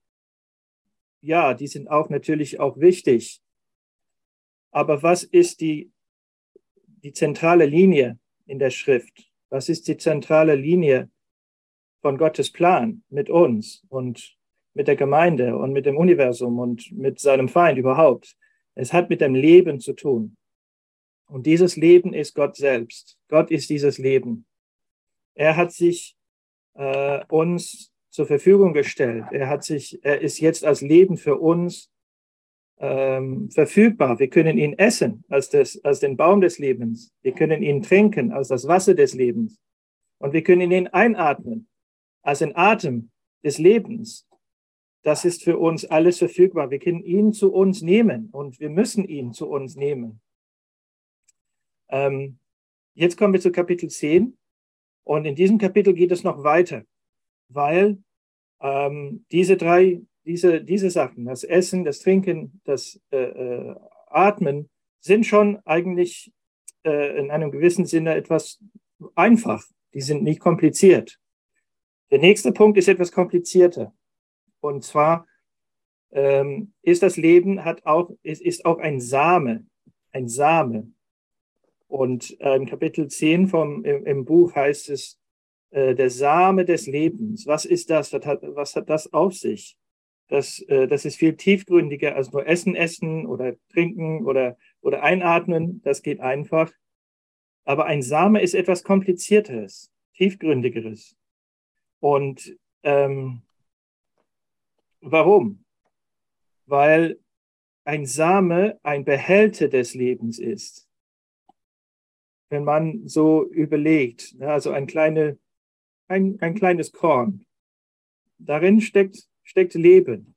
ja, die sind auch natürlich auch wichtig. Aber was ist die, die zentrale Linie in der Schrift? Was ist die zentrale Linie von Gottes Plan mit uns und mit der Gemeinde und mit dem Universum und mit seinem Feind überhaupt? Es hat mit dem Leben zu tun. Und dieses Leben ist Gott selbst. Gott ist dieses Leben. Er hat sich äh, uns zur Verfügung gestellt. Er hat sich, er ist jetzt als Leben für uns ähm, verfügbar. Wir können ihn essen als, das, als den Baum des Lebens. Wir können ihn trinken als das Wasser des Lebens. Und wir können ihn einatmen als den Atem des Lebens. Das ist für uns alles verfügbar. Wir können ihn zu uns nehmen und wir müssen ihn zu uns nehmen. Ähm, jetzt kommen wir zu Kapitel zehn und in diesem Kapitel geht es noch weiter, weil ähm, diese drei, diese, diese Sachen, das Essen, das Trinken, das äh, äh, Atmen, sind schon eigentlich äh, in einem gewissen Sinne etwas einfach. Die sind nicht kompliziert. Der nächste Punkt ist etwas komplizierter. Und zwar ähm, ist das Leben hat auch, ist, ist auch ein Same, ein Same. Und äh, im Kapitel zehn vom, im, im Buch heißt es, äh, der Same des Lebens. Was ist das? Was hat, was hat das auf sich? Das, äh, das ist viel tiefgründiger als nur Essen, Essen oder Trinken oder, oder Einatmen. Das geht einfach. Aber ein Same ist etwas Komplizierteres, Tiefgründigeres. Und ähm, warum? Weil ein Same ein Behälter des Lebens ist. Wenn man so überlegt, also ein, kleine, ein, ein kleines Korn, darin steckt, steckt Leben.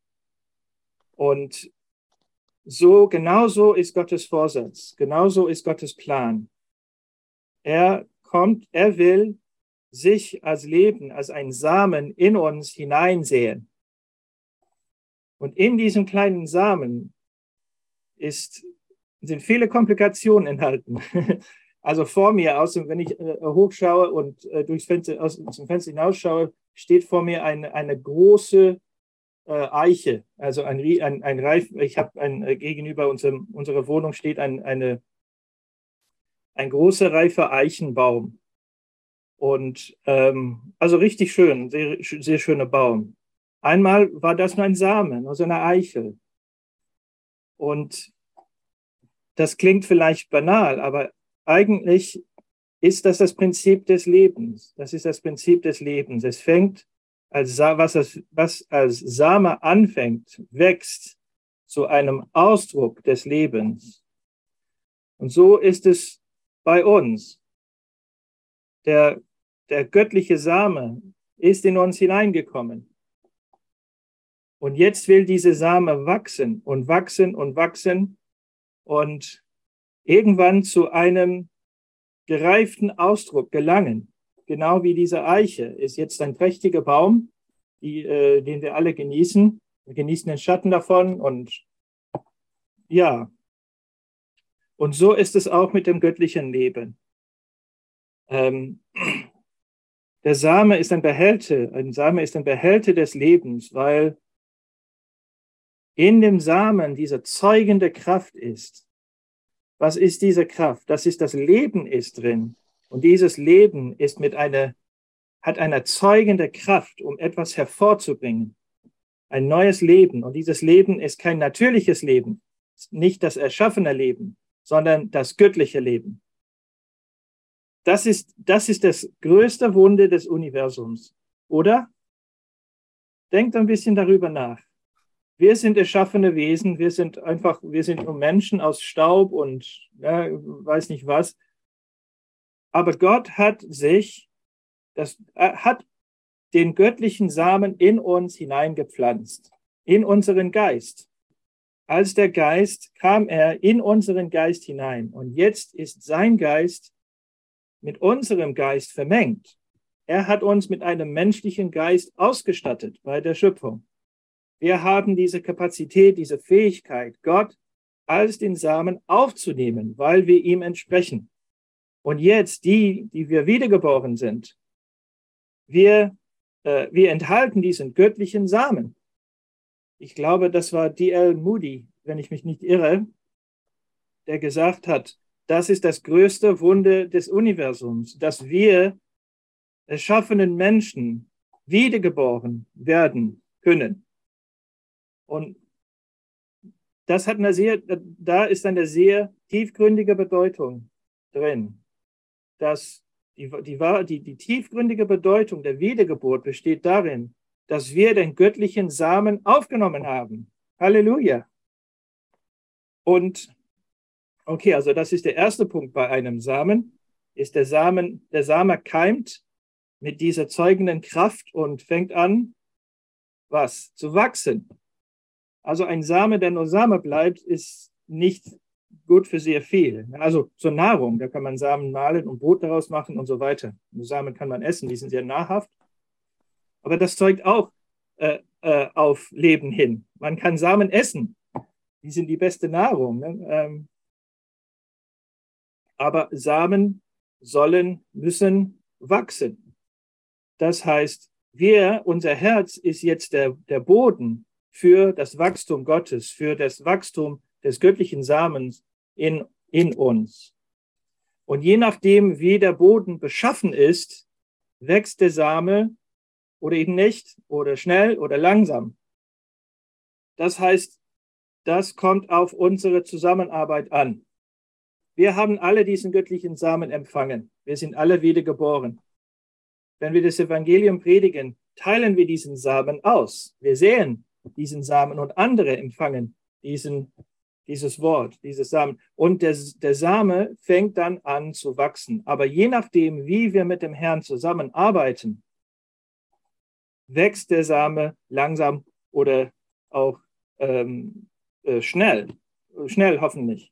Und so, genauso ist Gottes Vorsatz, genauso ist Gottes Plan. Er kommt, er will sich als Leben, als ein Samen in uns hineinsehen. Und in diesem kleinen Samen ist sind viele Komplikationen enthalten. Also vor mir, aus, wenn ich äh, hochschaue und äh, durchs Fenster, aus dem Fenster hinausschaue, steht vor mir eine, eine große äh, Eiche, also ein, ein, ein Reif. Ich habe ein, äh, gegenüber unserem, unserer Wohnung steht ein, eine, ein großer reifer Eichenbaum. Und ähm, also richtig schön, sehr, sehr schöner Baum. Einmal war das nur ein Samen, also eine Eichel. Und das klingt vielleicht banal, aber eigentlich ist das das Prinzip des Lebens. Das ist das Prinzip des Lebens. Es fängt, als was, das, was als Same anfängt, wächst zu einem Ausdruck des Lebens. Und so ist es bei uns. Der, der göttliche Same ist in uns hineingekommen. Und jetzt will diese Same wachsen und wachsen und wachsen und irgendwann zu einem gereiften Ausdruck gelangen. Genau wie diese Eiche ist jetzt ein prächtiger Baum, die, äh, den wir alle genießen. Wir genießen den Schatten davon und ja. Und so ist es auch mit dem göttlichen Leben. Ähm, der Same ist ein Behälter, ein Same ist ein Behälter des Lebens, weil in dem Samen diese zeugende Kraft ist. Was ist diese Kraft? Das ist das Leben ist drin. Und dieses Leben ist mit einer, hat eine zeugende Kraft, um etwas hervorzubringen. Ein neues Leben. Und dieses Leben ist kein natürliches Leben, nicht das erschaffene Leben, sondern das göttliche Leben. Das ist, das ist das größte Wunder des Universums. Oder? Denkt ein bisschen darüber nach. Wir sind erschaffene Wesen, wir sind einfach, wir sind nur Menschen aus Staub und ja, weiß nicht was. Aber Gott hat sich, das, hat den göttlichen Samen in uns hineingepflanzt, in unseren Geist. Als der Geist kam er in unseren Geist hinein und jetzt ist sein Geist mit unserem Geist vermengt. Er hat uns mit einem menschlichen Geist ausgestattet bei der Schöpfung. Wir haben diese Kapazität, diese Fähigkeit, Gott als den Samen aufzunehmen, weil wir ihm entsprechen. Und jetzt die, die wir wiedergeboren sind, wir, äh, wir enthalten diesen göttlichen Samen. Ich glaube, das war D L Moody, wenn ich mich nicht irre, der gesagt hat, das ist das größte Wunder des Universums, dass wir erschaffenen Menschen wiedergeboren werden können. Und das hat eine sehr, da ist eine sehr tiefgründige Bedeutung drin. Dass die, die, die, die tiefgründige Bedeutung der Wiedergeburt besteht darin, dass wir den göttlichen Samen aufgenommen haben. Halleluja. Und okay, also das ist der erste Punkt bei einem Samen, ist der Samen, der Same keimt mit dieser zeugenden Kraft und fängt an, was? Zu wachsen. Also ein Same, der nur Same bleibt, ist nicht gut für sehr viel. Also zur Nahrung, da kann man Samen mahlen und Brot daraus machen und so weiter. Und Samen kann man essen, die sind sehr nahrhaft. Aber das zeugt auch äh, äh, auf Leben hin. Man kann Samen essen. Die sind die beste Nahrung. Ne? Ähm, aber Samen sollen, müssen wachsen. Das heißt, wir, unser Herz ist jetzt der, der Boden für das Wachstum Gottes, für das Wachstum des göttlichen Samens in, in uns. Und je nachdem, wie der Boden beschaffen ist, wächst der Same oder eben nicht, oder schnell oder langsam. Das heißt, das kommt auf unsere Zusammenarbeit an. Wir haben alle diesen göttlichen Samen empfangen. Wir sind alle wiedergeboren. Wenn wir das Evangelium predigen, teilen wir diesen Samen aus. Wir sehen diesen Samen und andere empfangen diesen, dieses Wort, dieses Samen. Und der, der Same fängt dann an zu wachsen. Aber je nachdem, wie wir mit dem Herrn zusammenarbeiten, wächst der Same langsam oder auch ähm, äh, schnell. Schnell hoffentlich.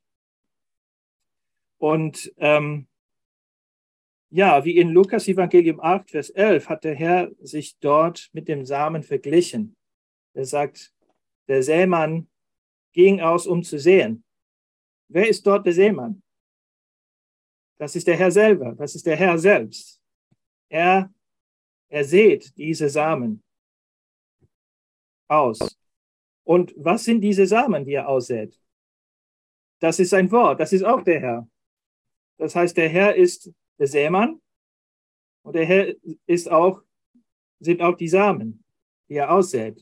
Und ähm, ja, wie in Lukas Evangelium acht, Vers elf, hat der Herr sich dort mit dem Samen verglichen. Er sagt, der Sämann ging aus, um zu säen. Wer ist dort der Sämann? Das ist der Herr selber. Das ist der Herr selbst. Er, er sät diese Samen aus. Und was sind diese Samen, die er aussät? Das ist ein Wort. Das ist auch der Herr. Das heißt, der Herr ist der Sämann Und der Herr ist auch, sind auch die Samen, die er aussät.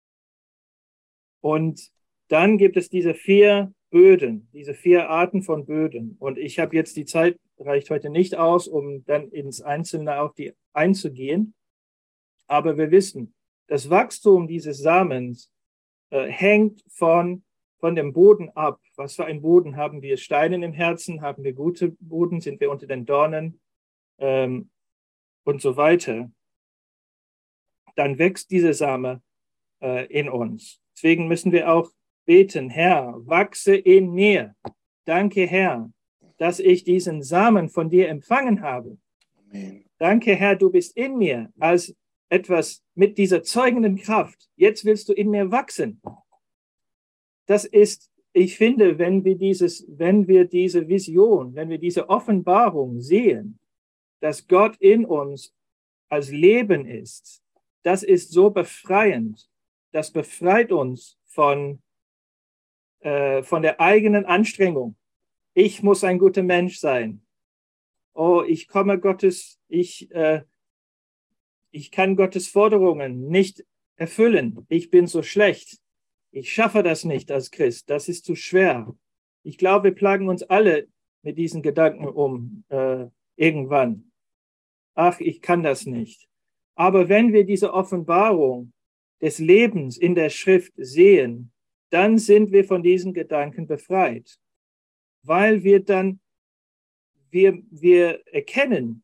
Und dann gibt es diese vier Böden, diese vier Arten von Böden. Und ich habe jetzt, die Zeit reicht heute nicht aus, um dann ins Einzelne auf die einzugehen. Aber wir wissen, das Wachstum dieses Samens äh, hängt von, von dem Boden ab. Was für einen Boden haben wir? Steine im Herzen? Haben wir gute Boden? Sind wir unter den Dornen? Ähm, und so weiter. Dann wächst dieser Same äh, in uns. Deswegen müssen wir auch beten: Herr, wachse in mir. Danke, Herr, dass ich diesen Samen von dir empfangen habe. Amen. Danke, Herr, du bist in mir als etwas mit dieser zeugenden Kraft. Jetzt willst du in mir wachsen. Das ist, ich finde, wenn wir dieses, wenn wir diese Vision, wenn wir diese Offenbarung sehen, dass Gott in uns als Leben ist, das ist so befreiend. Das befreit uns von, äh, von der eigenen Anstrengung. Ich muss ein guter Mensch sein. Oh, ich komme Gottes, ich, äh, ich kann Gottes Forderungen nicht erfüllen. Ich bin so schlecht. Ich schaffe das nicht als Christ. Das ist zu schwer. Ich glaube, wir plagen uns alle mit diesen Gedanken um äh, irgendwann. Ach, ich kann das nicht. Aber wenn wir diese Offenbarung des Lebens in der Schrift sehen, dann sind wir von diesen Gedanken befreit. Weil wir dann, wir, wir erkennen,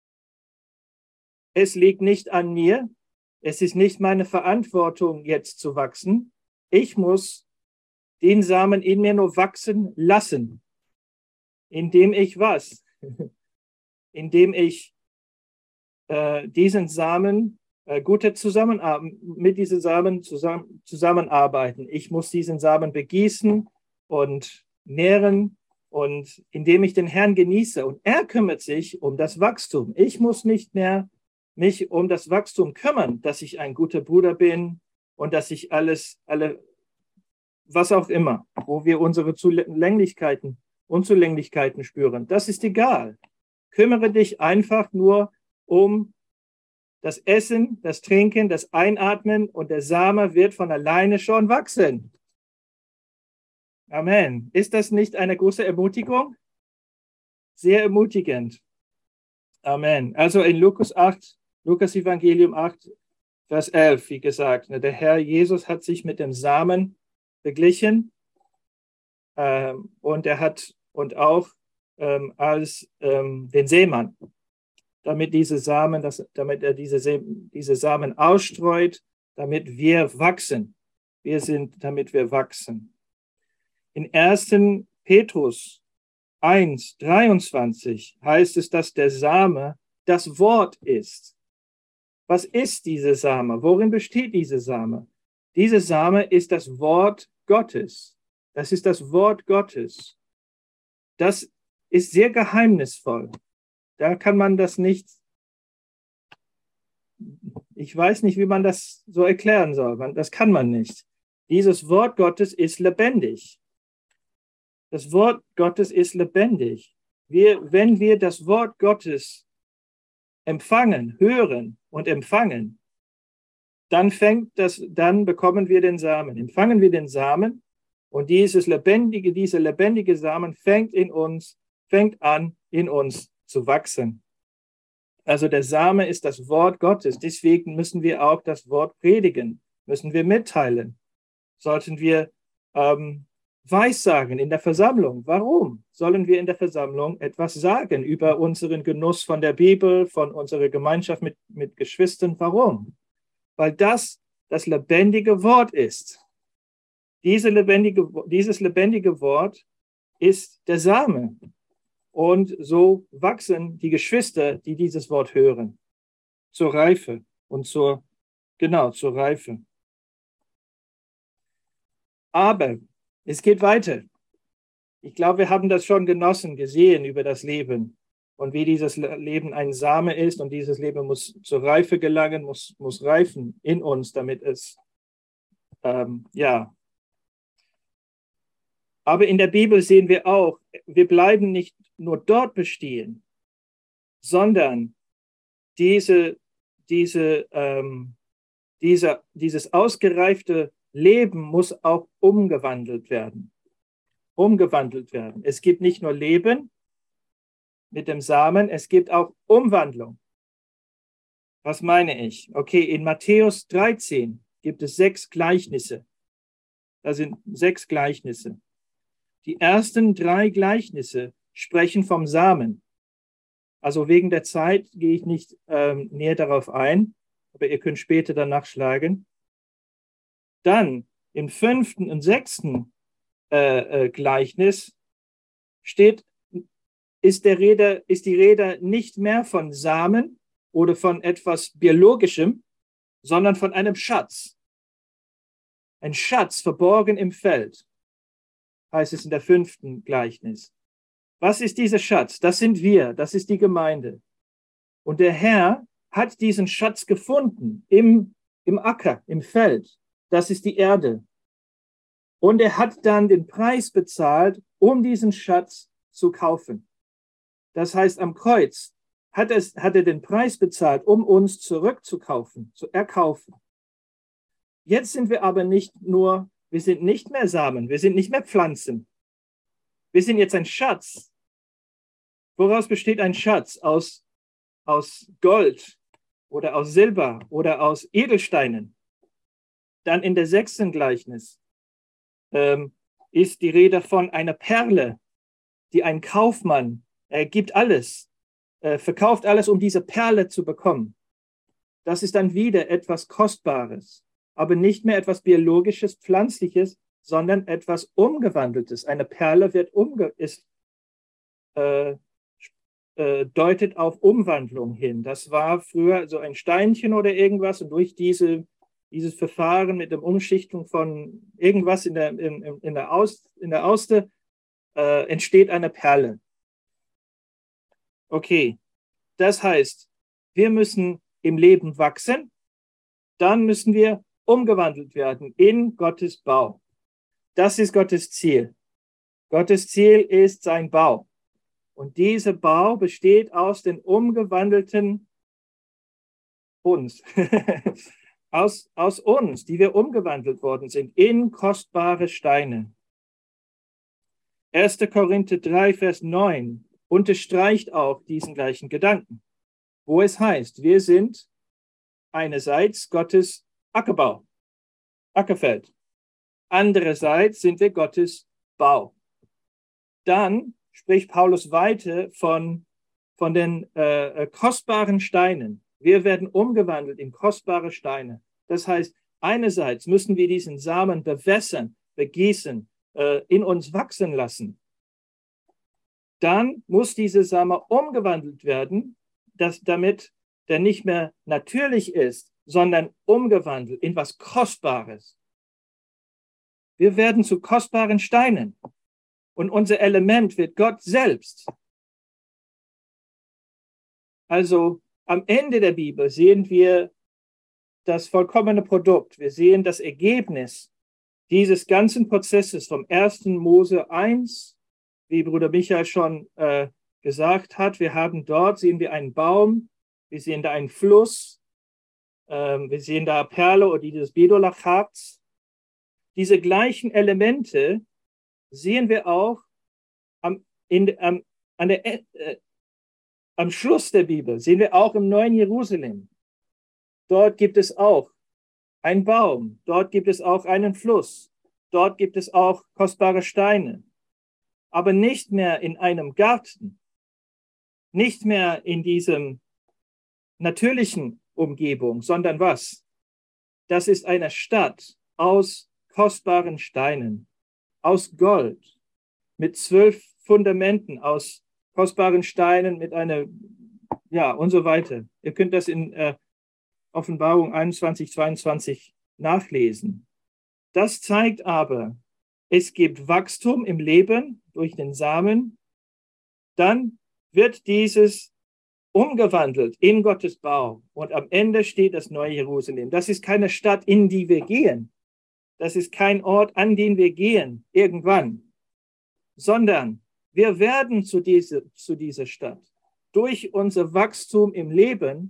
es liegt nicht an mir, es ist nicht meine Verantwortung, jetzt zu wachsen. Ich muss den Samen in mir nur wachsen lassen, indem ich was? Indem ich äh, diesen Samen, äh, gute Zusammenarbeit, mit diesen Samen zusammen, zusammenarbeiten. Ich muss diesen Samen begießen und nähren, und indem ich den Herrn genieße. Und er kümmert sich um das Wachstum. Ich muss nicht mehr mich um das Wachstum kümmern, dass ich ein guter Bruder bin und dass ich alles, alle, was auch immer, wo wir unsere Zulänglichkeiten, Unzulänglichkeiten spüren. Das ist egal. Kümmere dich einfach nur um das Essen, das Trinken, das Einatmen, und der Same wird von alleine schon wachsen. Amen. Ist das nicht eine große Ermutigung? Sehr ermutigend. Amen. Also in Lukas acht, Lukas Evangelium acht, Vers elf, wie gesagt, der Herr Jesus hat sich mit dem Samen beglichen, ähm, und er hat, und auch ähm, als ähm, den Seemann, damit diese Samen, das, damit er diese, diese Samen ausstreut, damit wir wachsen. Wir sind, damit wir wachsen. In ersten Petrus eins, dreiundzwanzig heißt es, dass der Same das Wort ist. Was ist diese Same? Worin besteht diese Same? Diese Same ist das Wort Gottes. Das ist das Wort Gottes. Das ist sehr geheimnisvoll. Da kann man das nicht, ich weiß nicht, wie man das so erklären soll. Das kann man nicht. Dieses Wort Gottes ist lebendig. Das Wort Gottes ist lebendig. Wir, wenn wir das Wort Gottes empfangen, hören und empfangen, dann fängt das, dann bekommen wir den Samen. Empfangen wir den Samen, und dieses lebendige, diese lebendige Samen fängt in uns, fängt an, in uns zu wachsen. Also der Same ist das Wort Gottes. Deswegen müssen wir auch das Wort predigen, müssen wir mitteilen. Sollten wir ähm, Weissagen in der Versammlung. Warum sollen wir in der Versammlung etwas sagen über unseren Genuss von der Bibel, von unserer Gemeinschaft mit, mit Geschwistern? Warum? Weil das das lebendige Wort ist. Diese lebendige, dieses lebendige Wort ist der Same. Und so wachsen die Geschwister, die dieses Wort hören, zur Reife und zur, genau, zur Reife. Aber es geht weiter. Ich glaube, wir haben das schon genossen, gesehen über das Leben und wie dieses Leben ein Same ist, und dieses Leben muss zur Reife gelangen, muss, muss reifen in uns, damit es, ähm, ja. Aber in der Bibel sehen wir auch, wir bleiben nicht nur dort bestehen, sondern diese, diese, ähm, dieser, dieses ausgereifte Leben muss auch umgewandelt werden. Umgewandelt werden. Es gibt nicht nur Leben mit dem Samen, es gibt auch Umwandlung. Was meine ich? Okay, in Matthäus dreizehn gibt es sechs Gleichnisse. Da sind sechs Gleichnisse. Die ersten drei Gleichnisse sprechen vom Samen. Also wegen der Zeit gehe ich nicht ähm, näher darauf ein, aber ihr könnt später dann nachschlagen. Dann im fünften und sechsten äh, äh, Gleichnis steht, ist, der Rede, ist die Rede nicht mehr von Samen oder von etwas Biologischem, sondern von einem Schatz. Ein Schatz verborgen im Feld, heißt es in der fünften Gleichnis. Was ist dieser Schatz? Das sind wir, das ist die Gemeinde. Und der Herr hat diesen Schatz gefunden im, im Acker, im Feld. Das ist die Erde. Und er hat dann den Preis bezahlt, um diesen Schatz zu kaufen. Das heißt, am Kreuz hat, es, hat er den Preis bezahlt, um uns zurückzukaufen, zu erkaufen. Jetzt sind wir aber nicht nur, wir sind nicht mehr Samen, wir sind nicht mehr Pflanzen. Wir sind jetzt ein Schatz. Woraus besteht ein Schatz? Aus, aus Gold oder aus Silber oder aus Edelsteinen. Dann in der sechsten Gleichnis ähm, ist die Rede von einer Perle, die ein Kaufmann, er gibt alles, äh, verkauft alles, um diese Perle zu bekommen. Das ist dann wieder etwas Kostbares, aber nicht mehr etwas Biologisches, Pflanzliches, sondern etwas Umgewandeltes. Eine Perle wird umge ist, äh, äh, deutet auf Umwandlung hin. Das war früher so ein Steinchen oder irgendwas und durch diese, dieses Verfahren mit der Umschichtung von irgendwas in der, in, in der, Aus, in der Auste äh, entsteht eine Perle. Okay, das heißt, wir müssen im Leben wachsen, dann müssen wir umgewandelt werden in Gottes Bau. Das ist Gottes Ziel. Gottes Ziel ist sein Bau. Und dieser Bau besteht aus den umgewandelten uns, aus, aus uns, die wir umgewandelt worden sind, in kostbare Steine. erster Korinther drei, Vers neun unterstreicht auch diesen gleichen Gedanken, wo es heißt, wir sind einerseits Gottes Ackerbau, Ackerfeld. Andererseits sind wir Gottes Bau. Dann spricht Paulus weiter von, von den äh, kostbaren Steinen. Wir werden umgewandelt in kostbare Steine. Das heißt, einerseits müssen wir diesen Samen bewässern, begießen, äh, in uns wachsen lassen. Dann muss dieser Same umgewandelt werden, dass, damit der nicht mehr natürlich ist, sondern umgewandelt in was Kostbares. Wir werden zu kostbaren Steinen und unser Element wird Gott selbst. Also am Ende der Bibel sehen wir das vollkommene Produkt. Wir sehen das Ergebnis dieses ganzen Prozesses vom ersten Mose eins, wie Bruder Michael schon äh, gesagt hat. Wir haben dort, sehen wir einen Baum, wir sehen da einen Fluss, ähm, wir sehen da Perle oder dieses Bedolacharz. Diese gleichen Elemente sehen wir auch am, in, am, an der, äh, am Schluss der Bibel, sehen wir auch im neuen Jerusalem. Dort gibt es auch einen Baum, dort gibt es auch einen Fluss, dort gibt es auch kostbare Steine, aber nicht mehr in einem Garten, nicht mehr in diesem natürlichen Umgebung, sondern was? Das ist eine Stadt aus kostbaren Steinen, aus Gold, mit zwölf Fundamenten aus kostbaren Steinen, mit einer, ja, und so weiter. Ihr könnt das in äh, Offenbarung einundzwanzig, zweiundzwanzig nachlesen. Das zeigt aber, es gibt Wachstum im Leben durch den Samen, dann wird dieses umgewandelt in Gottes Bau und am Ende steht das neue Jerusalem. Das ist keine Stadt, in die wir gehen. Das ist kein Ort, an den wir gehen, irgendwann, sondern wir werden zu, diese, zu dieser Stadt durch unser Wachstum im Leben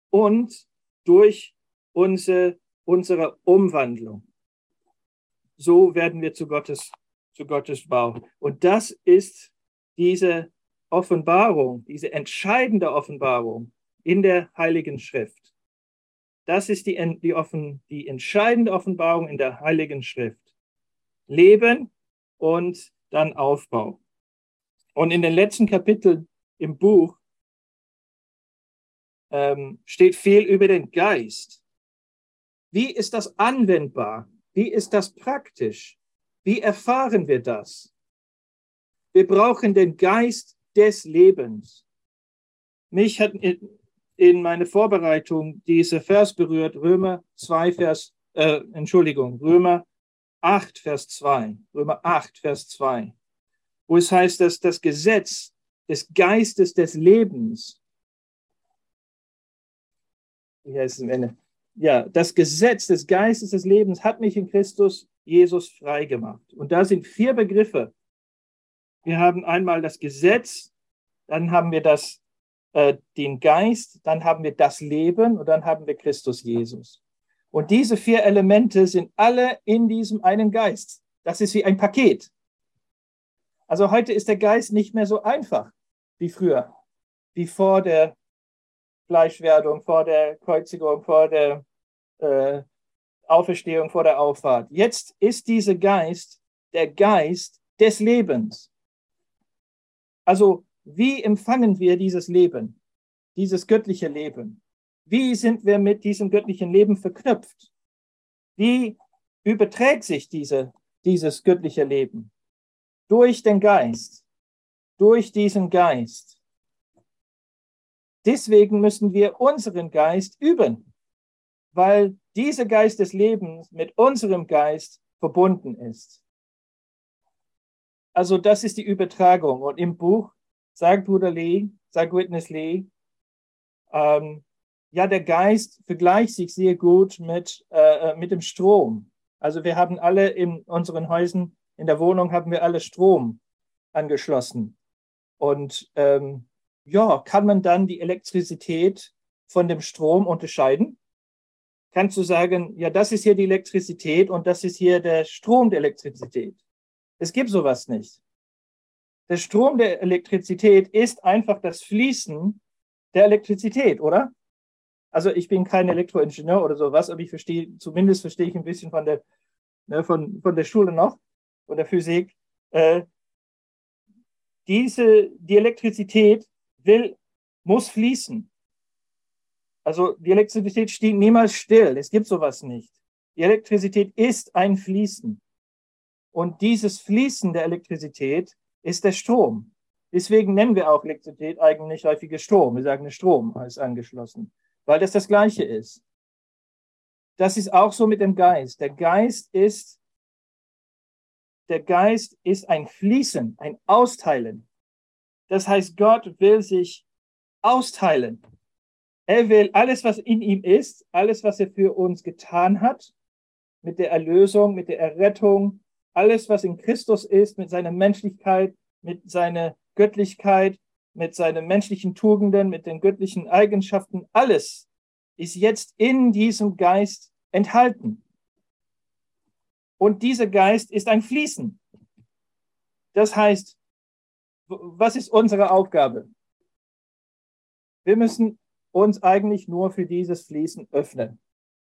und durch unsere, unsere Umwandlung. So werden wir zu Gottes, zu Gottes Bau. Und das ist diese Offenbarung, diese entscheidende Offenbarung in der Heiligen Schrift. Das ist die, die, offen, die entscheidende Offenbarung in der Heiligen Schrift. Leben und dann Aufbau. Und in den letzten Kapiteln im Buch ähm, steht viel über den Geist. Wie ist das anwendbar? Wie ist das praktisch? Wie erfahren wir das? Wir brauchen den Geist des Lebens. Mich hat in, in meine Vorbereitung dieser Vers berührt, Römer zwei, Vers, äh, Entschuldigung, Römer acht, Vers zwei. Römer acht, Vers zwei. Wo es heißt, dass das Gesetz des Geistes des Lebens, wie heißt es am Ende? Ja, das Gesetz des Geistes des Lebens hat mich in Christus Jesus frei gemacht. Und da sind vier Begriffe. Wir haben einmal das Gesetz, dann haben wir das, äh, den Geist, dann haben wir das Leben und dann haben wir Christus Jesus. Und diese vier Elemente sind alle in diesem einen Geist. Das ist wie ein Paket. Also heute ist der Geist nicht mehr so einfach wie früher, wie vor der Fleischwerdung, vor der Kreuzigung, vor der äh, Auferstehung, vor der Auffahrt. Jetzt ist dieser Geist der Geist des Lebens. Also wie empfangen wir dieses Leben, dieses göttliche Leben? Wie sind wir mit diesem göttlichen Leben verknüpft? Wie überträgt sich diese, dieses göttliche Leben? Durch den Geist, durch diesen Geist. Deswegen müssen wir unseren Geist üben, weil dieser Geist des Lebens mit unserem Geist verbunden ist. Also das ist die Übertragung. Und im Buch sagt Bruder Lee, sagt Witness Lee, ähm, ja, der Geist vergleicht sich sehr gut mit, äh, mit dem Strom. Also wir haben alle in unseren Häusern, in der Wohnung haben wir alle Strom angeschlossen. Und ähm, ja, kann man dann die Elektrizität von dem Strom unterscheiden? Kannst du sagen, ja, das ist hier die Elektrizität und das ist hier der Strom der Elektrizität. Es gibt sowas nicht. Der Strom der Elektrizität ist einfach das Fließen der Elektrizität, oder? Also ich bin kein Elektroingenieur oder sowas, aber ich verstehe, zumindest verstehe ich ein bisschen von der, ne, von, von der Schule noch, von der Physik. Äh, diese, die Elektrizität will, muss fließen. Also die Elektrizität steht niemals still. Es gibt sowas nicht. Die Elektrizität ist ein Fließen. Und dieses Fließen der Elektrizität ist der Strom. Deswegen nennen wir auch Elektrizität eigentlich häufiger Strom. Wir sagen, der Strom ist angeschlossen, weil das das Gleiche ist. Das ist auch so mit dem Geist. Der Geist ist, der Geist ist ein Fließen, ein Austeilen. Das heißt, Gott will sich austeilen. Er will alles, was in ihm ist, alles, was er für uns getan hat, mit der Erlösung, mit der Errettung, alles, was in Christus ist, mit seiner Menschlichkeit, mit seiner Göttlichkeit, mit seinen menschlichen Tugenden, mit den göttlichen Eigenschaften, alles ist jetzt in diesem Geist enthalten. Und dieser Geist ist ein Fließen. Das heißt, was ist unsere Aufgabe? Wir müssen uns eigentlich nur für dieses Fließen öffnen.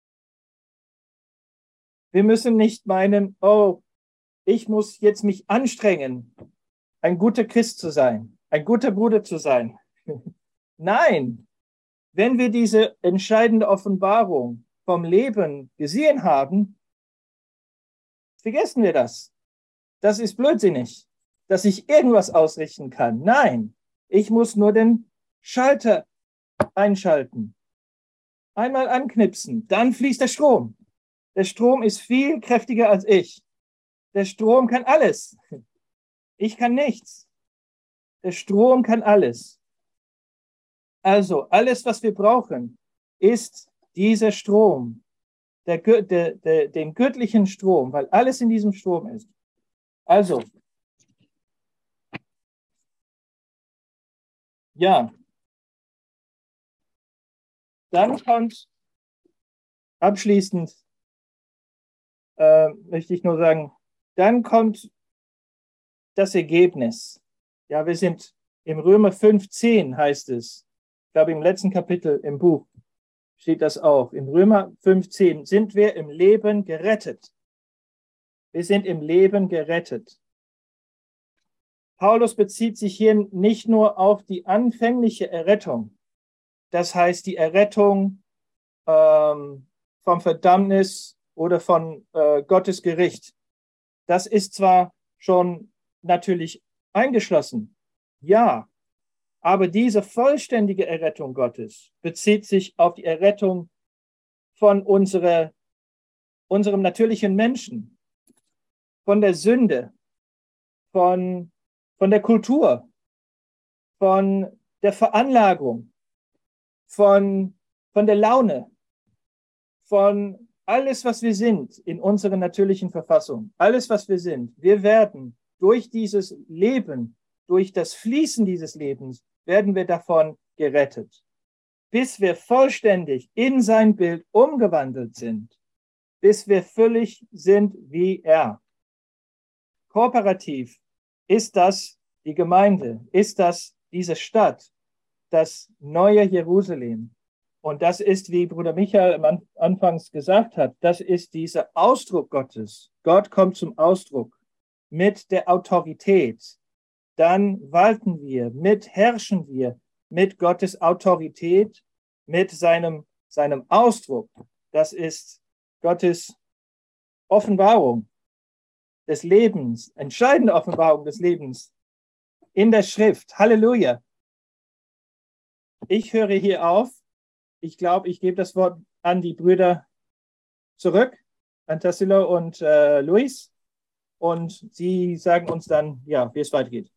Wir müssen nicht meinen, oh, ich muss jetzt mich anstrengen, ein guter Christ zu sein, ein guter Bruder zu sein. Nein, wenn wir diese entscheidende Offenbarung vom Leben gesehen haben, vergessen wir das. Das ist blödsinnig, dass ich irgendwas ausrichten kann. Nein, ich muss nur den Schalter einschalten. Einmal anknipsen, dann fließt der Strom. Der Strom ist viel kräftiger als ich. Der Strom kann alles. Ich kann nichts. Der Strom kann alles. Also alles, was wir brauchen, ist dieser Strom, der, der, der, den göttlichen Strom, weil alles in diesem Strom ist. Also, ja, Dann kommt abschließend, äh, möchte ich nur sagen, dann kommt das Ergebnis. Ja, wir sind im Römer fünf zehn heißt es. Ich glaube, im letzten Kapitel im Buch steht das auch. In Römer fünf zehn sind wir im Leben gerettet. Wir sind im Leben gerettet. Paulus bezieht sich hier nicht nur auf die anfängliche Errettung, das heißt die Errettung ähm, vom Verdammnis oder von äh, Gottes Gericht. Das ist zwar schon natürlich eingeschlossen, ja, aber diese vollständige Errettung Gottes bezieht sich auf die Errettung von unserer, unserem natürlichen Menschen, von der Sünde, von, von der Kultur, von der Veranlagung, von, von der Laune, von alles, was wir sind in unserer natürlichen Verfassung, alles, was wir sind. Wir werden durch dieses Leben, durch das Fließen dieses Lebens, werden wir davon gerettet, bis wir vollständig in sein Bild umgewandelt sind, bis wir völlig sind wie er. Kooperativ ist das die Gemeinde, ist das diese Stadt, das neue Jerusalem. Und das ist, wie Bruder Michael am Anfangs gesagt hat, das ist dieser Ausdruck Gottes. Gott kommt zum Ausdruck mit der Autorität. Dann walten wir, mit herrschen wir mit Gottes Autorität, mit seinem, seinem Ausdruck. Das ist Gottes Offenbarung des Lebens, entscheidende Offenbarung des Lebens in der Schrift. Halleluja. Ich höre hier auf. Ich glaube, ich gebe das Wort an die Brüder zurück, an Tassilo und äh, Luis. Und sie sagen uns dann, ja, wie es weitergeht.